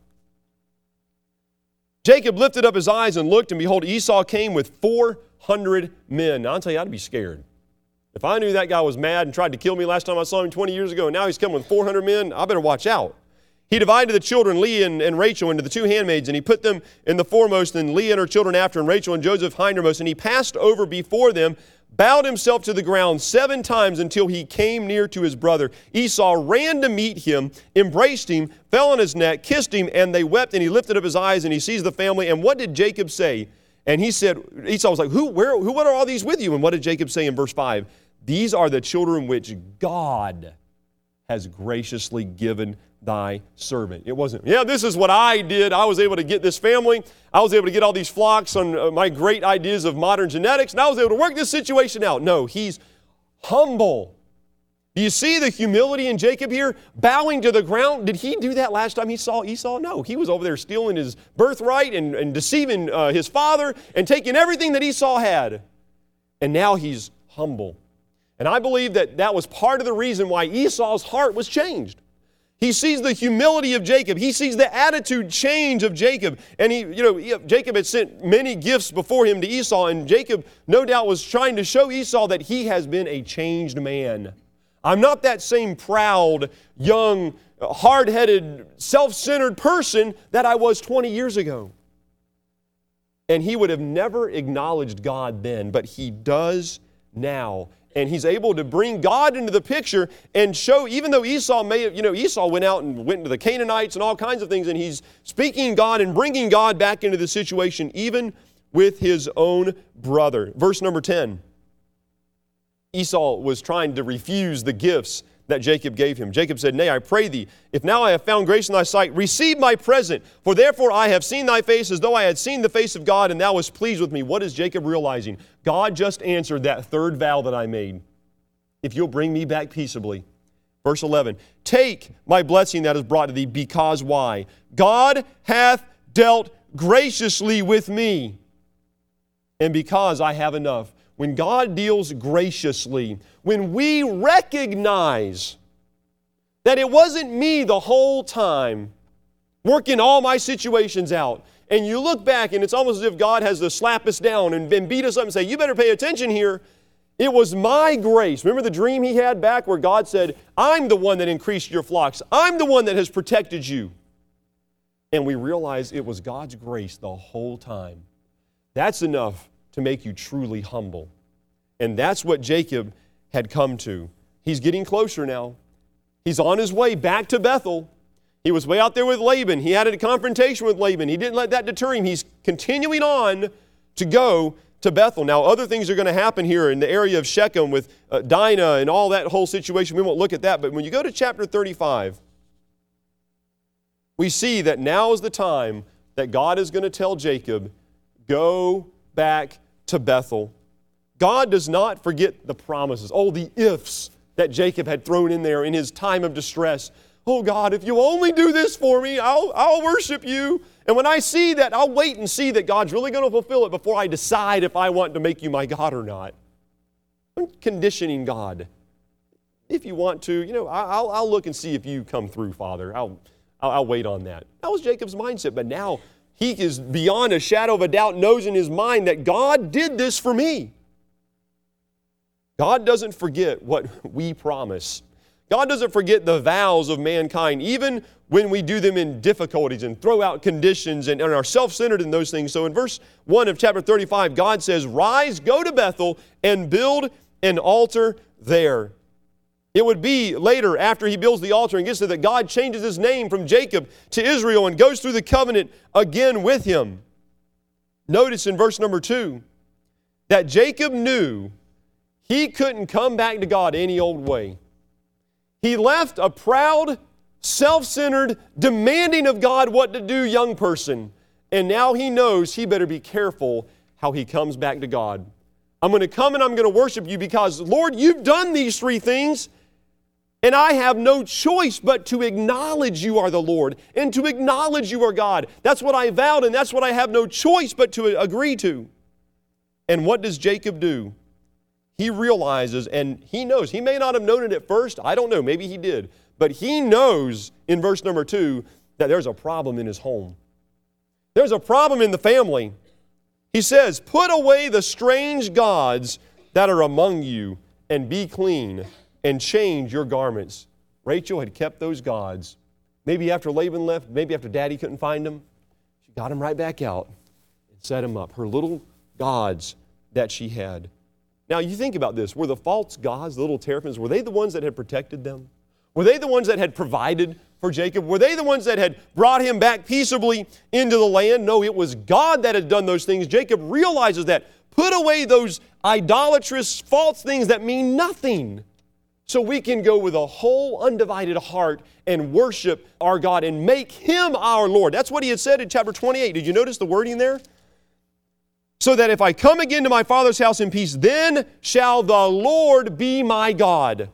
Jacob lifted up his eyes and looked, and behold, Esau came with four hundred men. Now, I'll tell you, I'd be scared. If I knew that guy was mad and tried to kill me last time I saw him twenty years ago, and now he's coming with four hundred men, I better watch out. He divided the children, Leah and, and Rachel, into the two handmaids, and he put them in the foremost, and Leah and her children after, and Rachel and Joseph hindermost. And he passed over before them, bowed himself to the ground seven times until he came near to his brother. Esau ran to meet him, embraced him, fell on his neck, kissed him, and they wept. And he lifted up his eyes, and he sees the family. And what did Jacob say? And he said, Esau was like, who, where, who, what are all these with you? And what did Jacob say in verse five? These are the children which God has graciously given thy servant. It wasn't, yeah, this is what I did. I was able to get this family. I was able to get all these flocks on uh, my great ideas of modern genetics, and I was able to work this situation out. No, he's humble. Do you see the humility in Jacob here? Bowing to the ground. Did he do that last time he saw Esau? No, he was over there stealing his birthright and, and deceiving uh, his father and taking everything that Esau had. And now he's humble. And I believe that that was part of the reason why Esau's heart was changed. He sees the humility of Jacob. He sees the attitude change of Jacob. And he, you know, Jacob had sent many gifts before him to Esau, and Jacob no doubt was trying to show Esau that he has been a changed man. I'm not that same proud, young, hard-headed, self-centered person that I was twenty years ago. And he would have never acknowledged God then, but he does now. And he's able to bring God into the picture and show, even though Esau may have, you know, Esau went out and went into the Canaanites and all kinds of things, and he's speaking God and bringing God back into the situation, even with his own brother. Verse number ten. Esau was trying to refuse the gifts that Jacob gave him. Jacob said, Nay, I pray thee, if now I have found grace in thy sight, receive my present, for therefore I have seen thy face as though I had seen the face of God, and thou wast pleased with me. What is Jacob realizing? God just answered that third vow that I made. If you'll bring me back peaceably. Verse eleven, take my blessing that is brought to thee, because why? God hath dealt graciously with me, and because I have enough. When God deals graciously, when we recognize that it wasn't me the whole time working all my situations out, and you look back and it's almost as if God has to slap us down and, and beat us up and say, you better pay attention here. It was my grace. Remember the dream he had back where God said, I'm the one that increased your flocks. I'm the one that has protected you. And we realize it was God's grace the whole time. That's enough to make you truly humble. And that's what Jacob had come to. He's getting closer now. He's on his way back to Bethel. He was way out there with Laban. He had a confrontation with Laban. He didn't let that deter him. He's continuing on to go to Bethel. Now, other things are going to happen here in the area of Shechem with uh, Dinah and all that whole situation. We won't look at that. But when you go to chapter thirty-five, we see that now is the time that God is going to tell Jacob, go back to Bethel. God does not forget the promises. Oh, the ifs that Jacob had thrown in there in his time of distress. Oh, God, if you only do this for me, I'll, I'll worship you. And when I see that, I'll wait and see that God's really going to fulfill it before I decide if I want to make you my God or not. I'm conditioning God. If you want to, you know, I'll, I'll look and see if you come through, Father. I'll, I'll, I'll wait on that. That was Jacob's mindset. But now he is beyond a shadow of a doubt, knows in his mind that God did this for me. God doesn't forget what we promise. God doesn't forget the vows of mankind, even when we do them in difficulties and throw out conditions and, and are self-centered in those things. So in verse one of chapter thirty-five, God says, rise, go to Bethel, and build an altar there. It would be later, after he builds the altar and gets to that, God changes his name from Jacob to Israel and goes through the covenant again with him. Notice in verse number two that Jacob knew he couldn't come back to God any old way. He left a proud, self-centered, demanding of God what to do young person. And now he knows he better be careful how he comes back to God. I'm going to come and I'm going to worship you because, Lord, you've done these three things, and I have no choice but to acknowledge you are the Lord and to acknowledge you are God. That's what I vowed, and that's what I have no choice but to agree to. And what does Jacob do? He realizes, and he knows, he may not have known it at first, I don't know, maybe he did, but he knows in verse number two that there's a problem in his home. There's a problem in the family. He says, put away the strange gods that are among you and be clean and change your garments. Rachel had kept those gods. Maybe after Laban left, maybe after Daddy couldn't find them, she got them right back out and set them up. Her little gods that she had. Now, you think about this. Were the false gods, the little teraphims, were they the ones that had protected them? Were they the ones that had provided for Jacob? Were they the ones that had brought him back peaceably into the land? No, it was God that had done those things. Jacob realizes that. Put away those idolatrous, false things that mean nothing so we can go with a whole undivided heart and worship our God and make Him our Lord. That's what he had said in chapter twenty-eight. Did you notice the wording there? So that if I come again to my Father's house in peace, then shall the Lord be my God.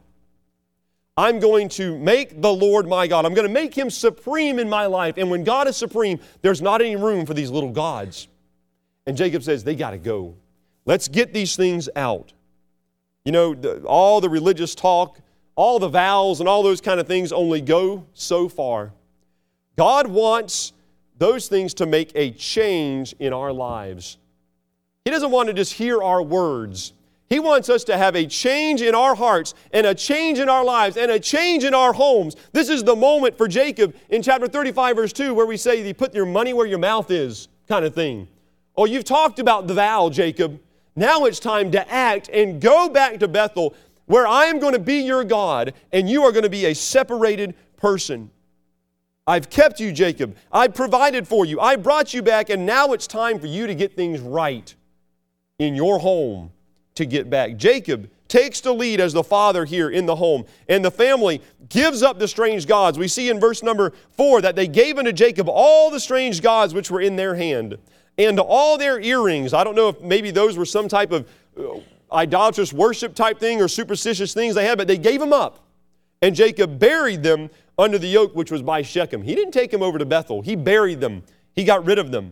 I'm going to make the Lord my God. I'm going to make Him supreme in my life. And when God is supreme, there's not any room for these little gods. And Jacob says, they got to go. Let's get these things out. You know, the, all the religious talk, all the vows and all those kind of things only go so far. God wants those things to make a change in our lives. He doesn't want to just hear our words. He wants us to have a change in our hearts and a change in our lives and a change in our homes. This is the moment for Jacob in chapter thirty-five, verse two, where we say, you put your money where your mouth is kind of thing. Oh, you've talked about the vow, Jacob. Now it's time to act and go back to Bethel, where I am going to be your God and you are going to be a separated person. I've kept you, Jacob. I've provided for you. I brought you back, and now it's time for you to get things right in your home to get back. Jacob takes the lead as the father here in the home, and the family gives up the strange gods. We see in verse number four that they gave unto Jacob all the strange gods which were in their hand, and all their earrings. I don't know if maybe those were some type of idolatrous worship type thing or superstitious things they had, but they gave them up. And Jacob buried them under the yoke which was by Shechem. He didn't take them over to Bethel. He buried them. He got rid of them.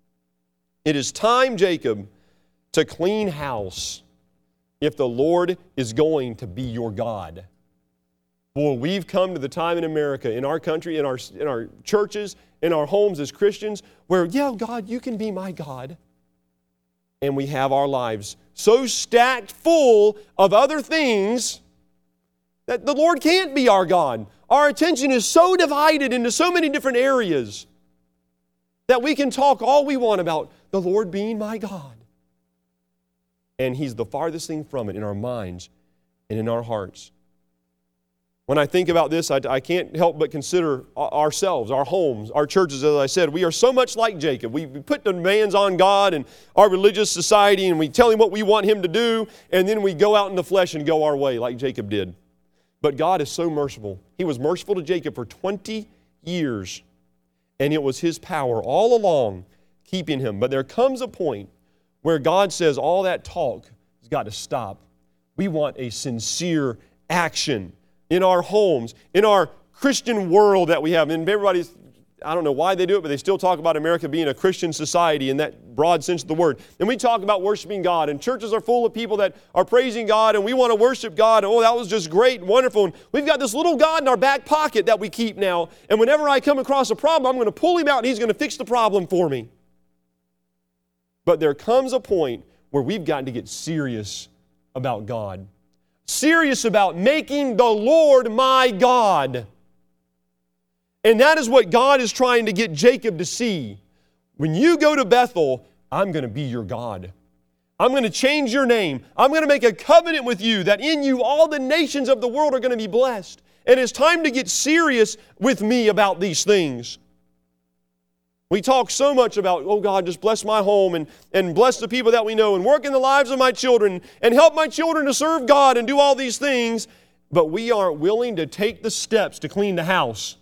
It is time, Jacob, to clean house if the Lord is going to be your God. Boy, we've come to the time in America, in our country, in our, in our churches, in our homes as Christians, where, yeah, God, you can be my God. And we have our lives so stacked full of other things that the Lord can't be our God. Our attention is so divided into so many different areas that we can talk all we want about the Lord being my God. And He's the farthest thing from it in our minds and in our hearts. When I think about this, I, I can't help but consider ourselves, our homes, our churches. As I said, we are so much like Jacob. We put demands on God and our religious society, and we tell Him what we want Him to do, and then we go out in the flesh and go our way like Jacob did. But God is so merciful. He was merciful to Jacob for twenty years, and it was His power all along keeping him. But there comes a point where God says all that talk has got to stop. We want a sincere action in our homes, in our Christian world that we have. And everybody's, I don't know why they do it, but they still talk about America being a Christian society in that broad sense of the word. And we talk about worshiping God, and churches are full of people that are praising God, and we want to worship God. Oh, that was just great and wonderful. And we've got this little God in our back pocket that we keep now. And whenever I come across a problem, I'm going to pull Him out, and He's going to fix the problem for me. But there comes a point where we've got to get serious about God. Serious about making the Lord my God. And that is what God is trying to get Jacob to see. When you go to Bethel, I'm going to be your God. I'm going to change your name. I'm going to make a covenant with you that in you all the nations of the world are going to be blessed. And it's time to get serious with me about these things. We talk so much about, oh God, just bless my home and, and bless the people that we know and work in the lives of my children and help my children to serve God and do all these things. But we aren't willing to take the steps to clean the house.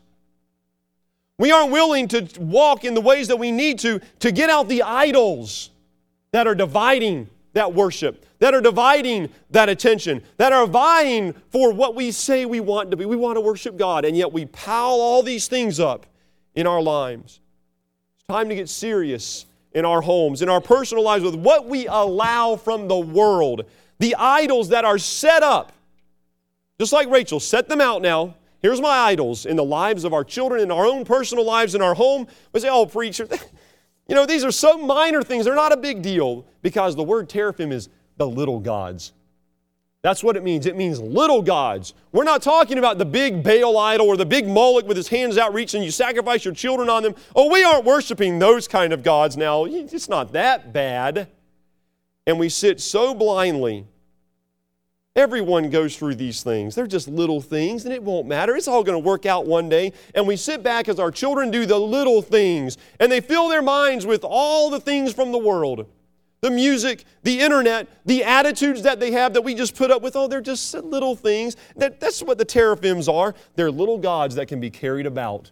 We aren't willing to walk in the ways that we need to to get out the idols that are dividing that worship, that are dividing that attention, that are vying for what we say we want to be. We want to worship God, and yet we pile all these things up in our lives. It's time to get serious in our homes, in our personal lives, with what we allow from the world, the idols that are set up. Just like Rachel, set them out now. Here's my idols in the lives of our children, in our own personal lives, in our home. We say, oh, preacher, you know, these are so minor things. They're not a big deal, because the word teraphim is the little gods. That's what it means. It means little gods. We're not talking about the big Baal idol or the big Moloch with his hands out reaching. You sacrifice your children on them. Oh, we aren't worshiping those kind of gods now. It's not that bad. And we sit so blindly. Everyone goes through these things. They're just little things, and it won't matter. It's all going to work out one day. And we sit back as our children do the little things, and they fill their minds with all the things from the world. The music, the internet, the attitudes that they have that we just put up with. Oh, they're just little things. That, that's what the teraphims are. They're little gods that can be carried about.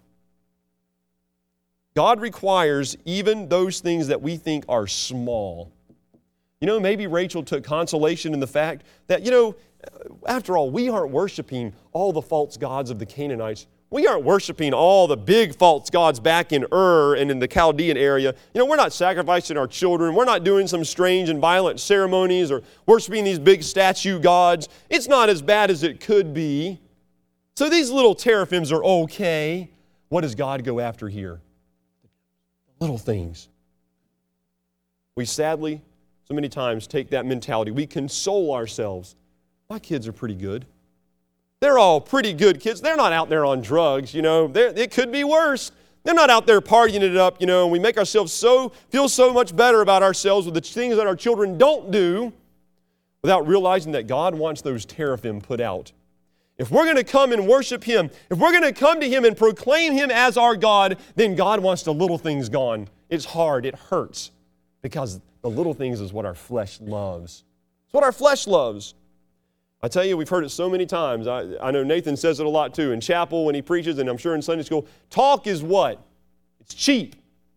God requires even those things that we think are small. You know, maybe Rachel took consolation in the fact that, you know, after all, we aren't worshiping all the false gods of the Canaanites. We aren't worshiping all the big false gods back in Ur and in the Chaldean area. You know, we're not sacrificing our children. We're not doing some strange and violent ceremonies or worshiping these big statue gods. It's not as bad as it could be. So these little teraphims are okay. What does God go after here? Little things. We sadly, so many times, take that mentality. We console ourselves. My kids are pretty good. They're all pretty good kids. They're not out there on drugs, you know. They're, it could be worse. They're not out there partying it up, you know, and we make ourselves so, feel so much better about ourselves with the things that our children don't do without realizing that God wants those teraphim put out. If we're going to come and worship Him, if we're going to come to Him and proclaim Him as our God, then God wants the little things gone. It's hard. It hurts, because the little things is what our flesh loves. It's what our flesh loves. I tell you, we've heard it so many times. I, I know Nathan says it a lot too. In chapel when he preaches, and I'm sure in Sunday school, talk is what? It's cheap.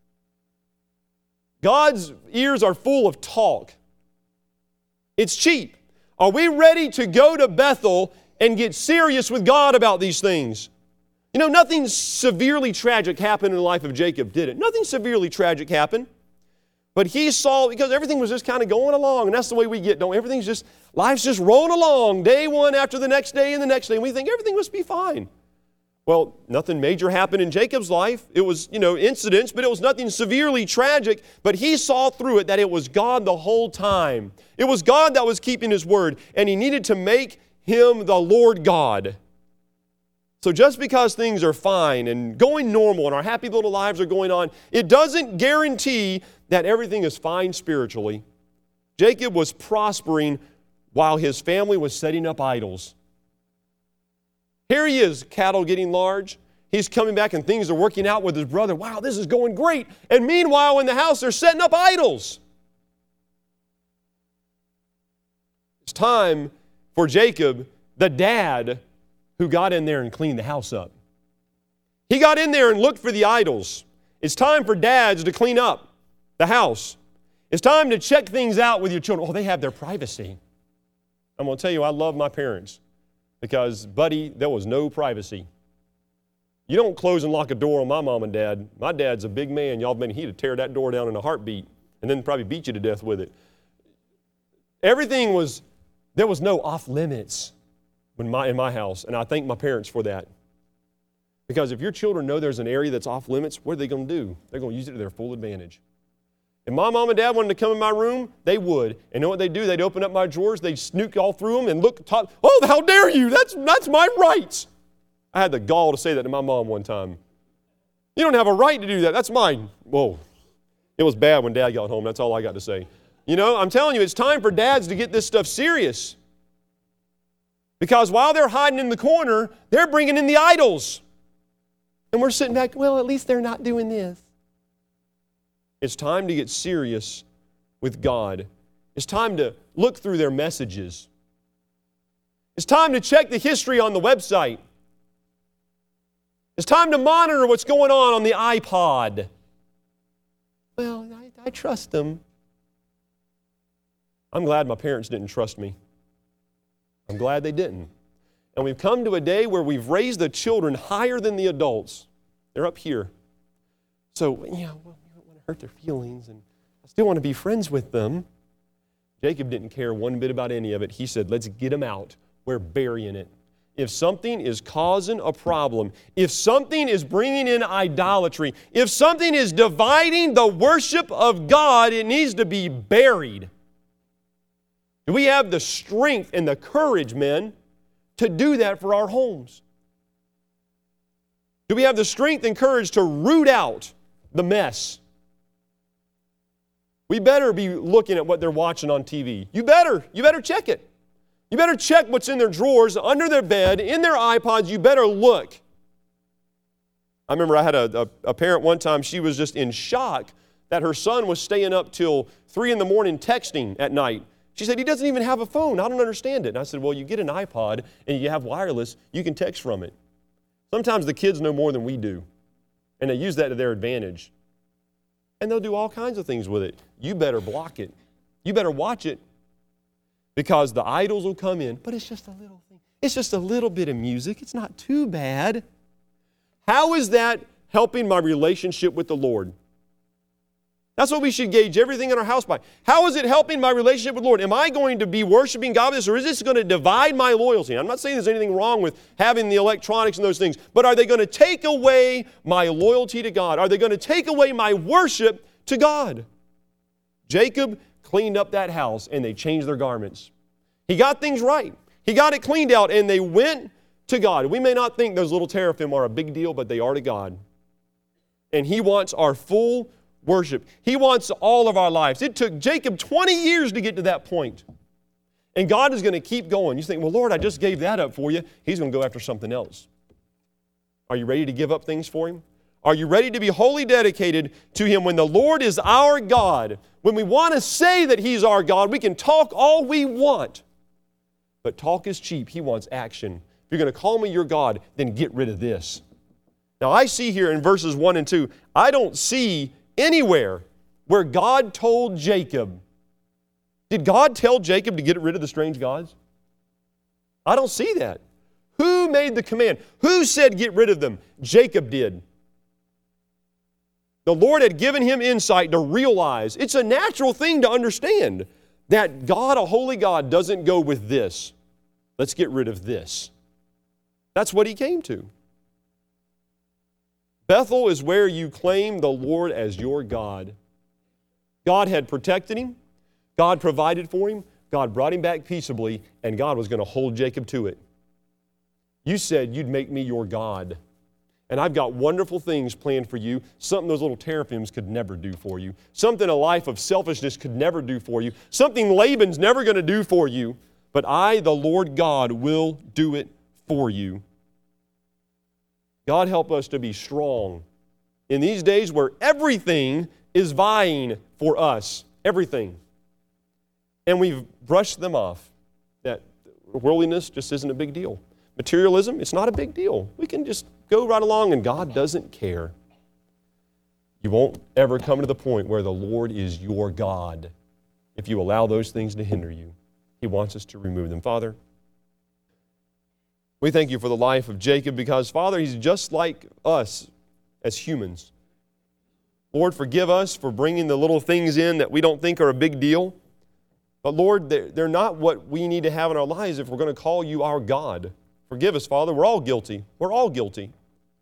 God's ears are full of talk. It's cheap. Are we ready to go to Bethel and get serious with God about these things? You know, nothing severely tragic happened in the life of Jacob, did it? Nothing severely tragic happened. But he saw, because everything was just kind of going along, and that's the way we get, don't we? Everything's just, life's just rolling along, day one after the next day and the next day, and we think everything must be fine. Well, nothing major happened in Jacob's life. It was, you know, incidents, but it was nothing severely tragic. But he saw through it that it was God the whole time. It was God that was keeping His word, and he needed to make Him the Lord God. So just because things are fine and going normal and our happy little lives are going on, it doesn't guarantee that everything is fine spiritually. Jacob was prospering while his family was setting up idols. Here he is, cattle getting large. He's coming back and things are working out with his brother. Wow, this is going great. And meanwhile, in the house, they're setting up idols. It's time for Jacob, the dad, who got in there and cleaned the house up. He got in there and looked for the idols. It's time for dads to clean up the house. It's time to check things out with your children. Oh, they have their privacy. I'm going to tell you, I love my parents because, buddy, there was no privacy. You don't close and lock a door on my mom and dad. My dad's a big man. Y'all been, he'd tear that door down in a heartbeat and then probably beat you to death with it. Everything was, there was no off limits when my, in my house, and I thank my parents for that. Because if your children know there's an area that's off limits, what are they going to do? They're going to use it to their full advantage. If my mom and dad wanted to come in my room, they would. And you know what they'd do? They'd open up my drawers, they'd snook all through them and look, top, oh, how dare you? That's, that's my rights. I had the gall to say that to my mom one time. You don't have a right to do that. That's mine. Whoa. It was bad when Dad got home. That's all I got to say. You know, I'm telling you, it's time for dads to get this stuff serious. Because while they're hiding in the corner, they're bringing in the idols. And we're sitting back, well, at least they're not doing this. It's time to get serious with God. It's time to look through their messages. It's time to check the history on the website. It's time to monitor what's going on on the iPod. Well, I, I trust them. I'm glad my parents didn't trust me. I'm glad they didn't. And we've come to a day where we've raised the children higher than the adults. They're up here. So, you know, well, we don't want to hurt their feelings, and I still want to be friends with them. Jacob didn't care one bit about any of it. He said, let's get them out. We're burying it. If something is causing a problem, if something is bringing in idolatry, if something is dividing the worship of God, it needs to be buried. Do we have the strength and the courage, men, to do that for our homes? Do we have the strength and courage to root out the mess? We better be looking at what they're watching on T V. You better. You better check it. You better check what's in their drawers, under their bed, in their iPods. You better look. I remember I had a, a, a parent one time, she was just in shock that her son was staying up till three in the morning texting at night. She said, he doesn't even have a phone. I don't understand it. And I said, well, you get an iPod and you have wireless, you can text from it. Sometimes the kids know more than we do, and they use that to their advantage. And they'll do all kinds of things with it. You better block it. You better watch it, because the idols will come in, but it's just a little thing. It's just a little bit of music. It's not too bad. How is that helping my relationship with the Lord? That's what we should gauge everything in our house by. How is it helping my relationship with the Lord? Am I going to be worshiping God with this, or is this going to divide my loyalty? I'm not saying there's anything wrong with having the electronics and those things, but are they going to take away my loyalty to God? Are they going to take away my worship to God? Jacob cleaned up that house, and they changed their garments. He got things right. He got it cleaned out, and they went to God. We may not think those little teraphim are a big deal, but they are to God. And He wants our full worship. He wants all of our lives. It took Jacob twenty years to get to that point. And God is going to keep going. You think, well, Lord, I just gave that up for you. He's going to go after something else. Are you ready to give up things for Him? Are you ready to be wholly dedicated to Him? When the Lord is our God, when we want to say that He's our God, we can talk all we want. But talk is cheap. He wants action. If you're going to call me your God, then get rid of this. Now, I see here in verses one and two, I don't see anywhere where God told Jacob. Did God tell Jacob to get rid of the strange gods? I don't see that. Who made the command? Who said get rid of them? Jacob did. The Lord had given him insight to realize it's a natural thing to understand that God, a holy God, doesn't go with this. Let's get rid of this. That's what he came to. Bethel is where you claim the Lord as your God. God had protected him. God provided for him. God brought him back peaceably, and God was going to hold Jacob to it. You said you'd make me your God. And I've got wonderful things planned for you, something those little teraphims could never do for you, something a life of selfishness could never do for you, something Laban's never going to do for you, but I, the Lord God, will do it for you. God, help us to be strong in these days where everything is vying for us. Everything. And we've brushed them off. That worldliness just isn't a big deal. Materialism, it's not a big deal. We can just go right along and God doesn't care. You won't ever come to the point where the Lord is your God if you allow those things to hinder you. He wants us to remove them. Father, we thank you for the life of Jacob because, Father, he's just like us as humans. Lord, forgive us for bringing the little things in that we don't think are a big deal. But Lord, they're, they're not what we need to have in our lives if we're going to call you our God. Forgive us, Father. We're all guilty. We're all guilty.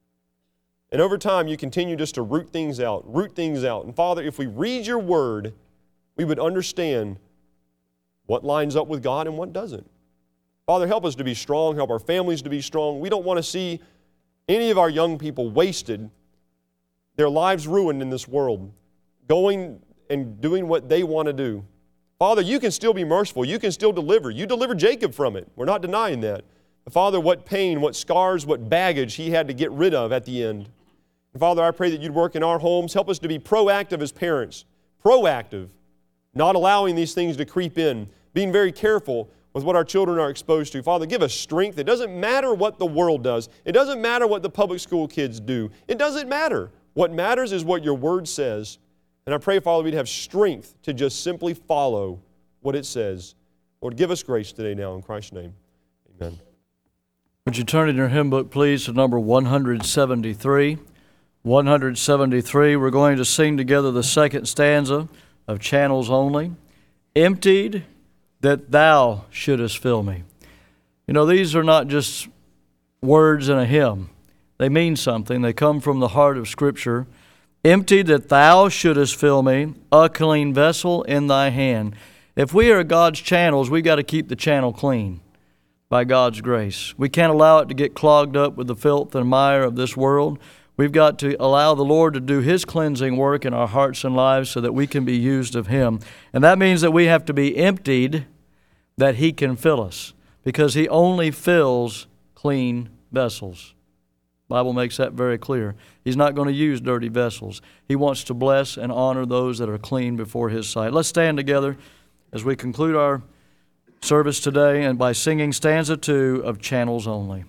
And over time, you continue just to root things out, root things out. And Father, if we read your word, we would understand what lines up with God and what doesn't. Father, help us to be strong. Help our families to be strong. We don't want to see any of our young people wasted, their lives ruined in this world, going and doing what they want to do. Father, you can still be merciful. You can still deliver. You delivered Jacob from it. We're not denying that. But Father, what pain, what scars, what baggage he had to get rid of at the end. And Father, I pray that you'd work in our homes. Help us to be proactive as parents. Proactive. Not allowing these things to creep in. Being very careful with what our children are exposed to. Father, give us strength. It doesn't matter what the world does. It doesn't matter what the public school kids do. It doesn't matter. What matters is what your word says. And I pray, Father, we'd have strength to just simply follow what it says. Lord, give us grace today now in Christ's name. Amen. Would you turn in your hymn book, please, to number one seventy-three? one seventy-three, we're going to sing together the second stanza of Channels Only. Emptied, that thou shouldest fill me. You know, these are not just words in a hymn. They mean something. They come from the heart of Scripture. Empty that thou shouldest fill me, a clean vessel in thy hand. If we are God's channels, we've got to keep the channel clean by God's grace. We can't allow it to get clogged up with the filth and mire of this world. We've got to allow the Lord to do His cleansing work in our hearts and lives so that we can be used of Him. And that means that we have to be emptied that He can fill us, because He only fills clean vessels. The Bible makes that very clear. He's not going to use dirty vessels. He wants to bless and honor those that are clean before His sight. Let's stand together as we conclude our service today and by singing stanza two of Channels Only.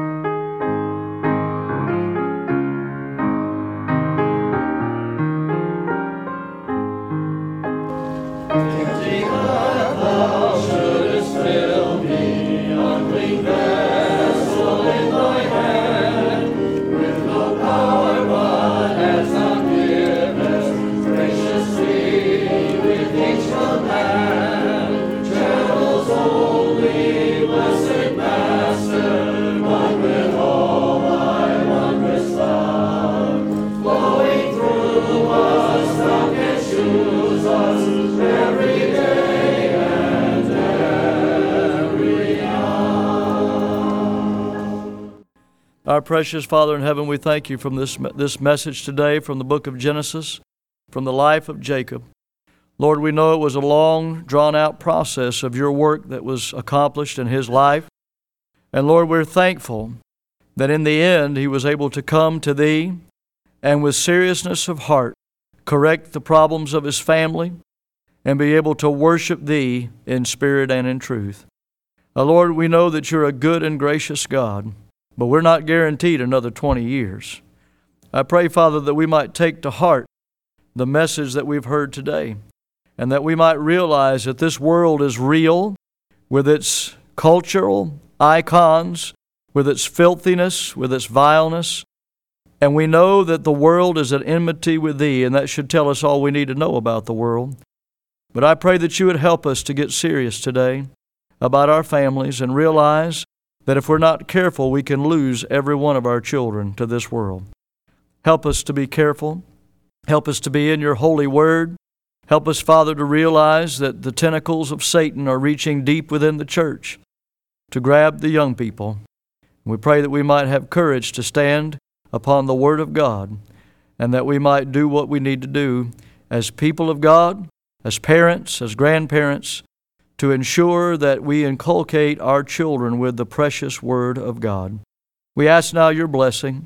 Our precious Father in heaven, we thank you from this, this message today from the book of Genesis, from the life of Jacob. Lord, we know it was a long, drawn-out process of your work that was accomplished in his life. And Lord, we're thankful that in the end he was able to come to thee and with seriousness of heart correct the problems of his family and be able to worship thee in spirit and in truth. Now, Lord, we know that you're a good and gracious God, but we're not guaranteed another twenty years. I pray, Father, that we might take to heart the message that we've heard today, and that we might realize that this world is real with its cultural icons, with its filthiness, with its vileness, and we know that the world is at enmity with thee, and that should tell us all we need to know about the world. But I pray that you would help us to get serious today about our families and realize that if we're not careful, we can lose every one of our children to this world. Help us to be careful. Help us to be in your holy word. Help us, Father, to realize that the tentacles of Satan are reaching deep within the church to grab the young people. We pray that we might have courage to stand upon the word of God, and that we might do what we need to do as people of God, as parents, as grandparents, to ensure that we inculcate our children with the precious Word of God. We ask now your blessing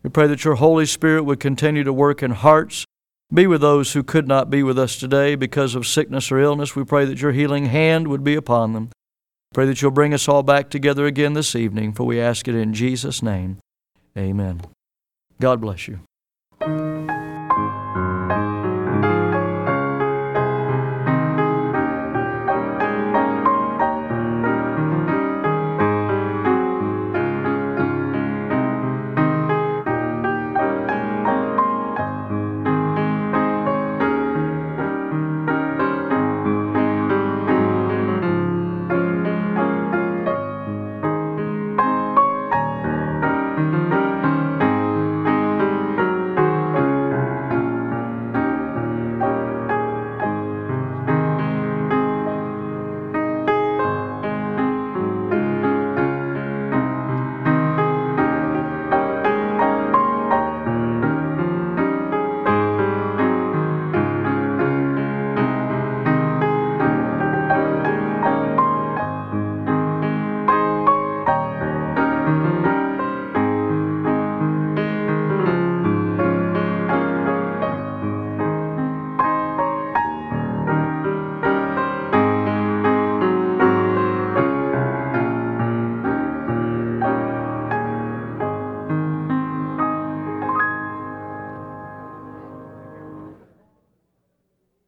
We pray that your Holy Spirit would continue to work in hearts. Be with those who could not be with us today because of sickness or illness. We pray that your healing hand would be upon them. Pray that you'll bring us all back together again this evening, for we ask it in Jesus' name. Amen. God bless you.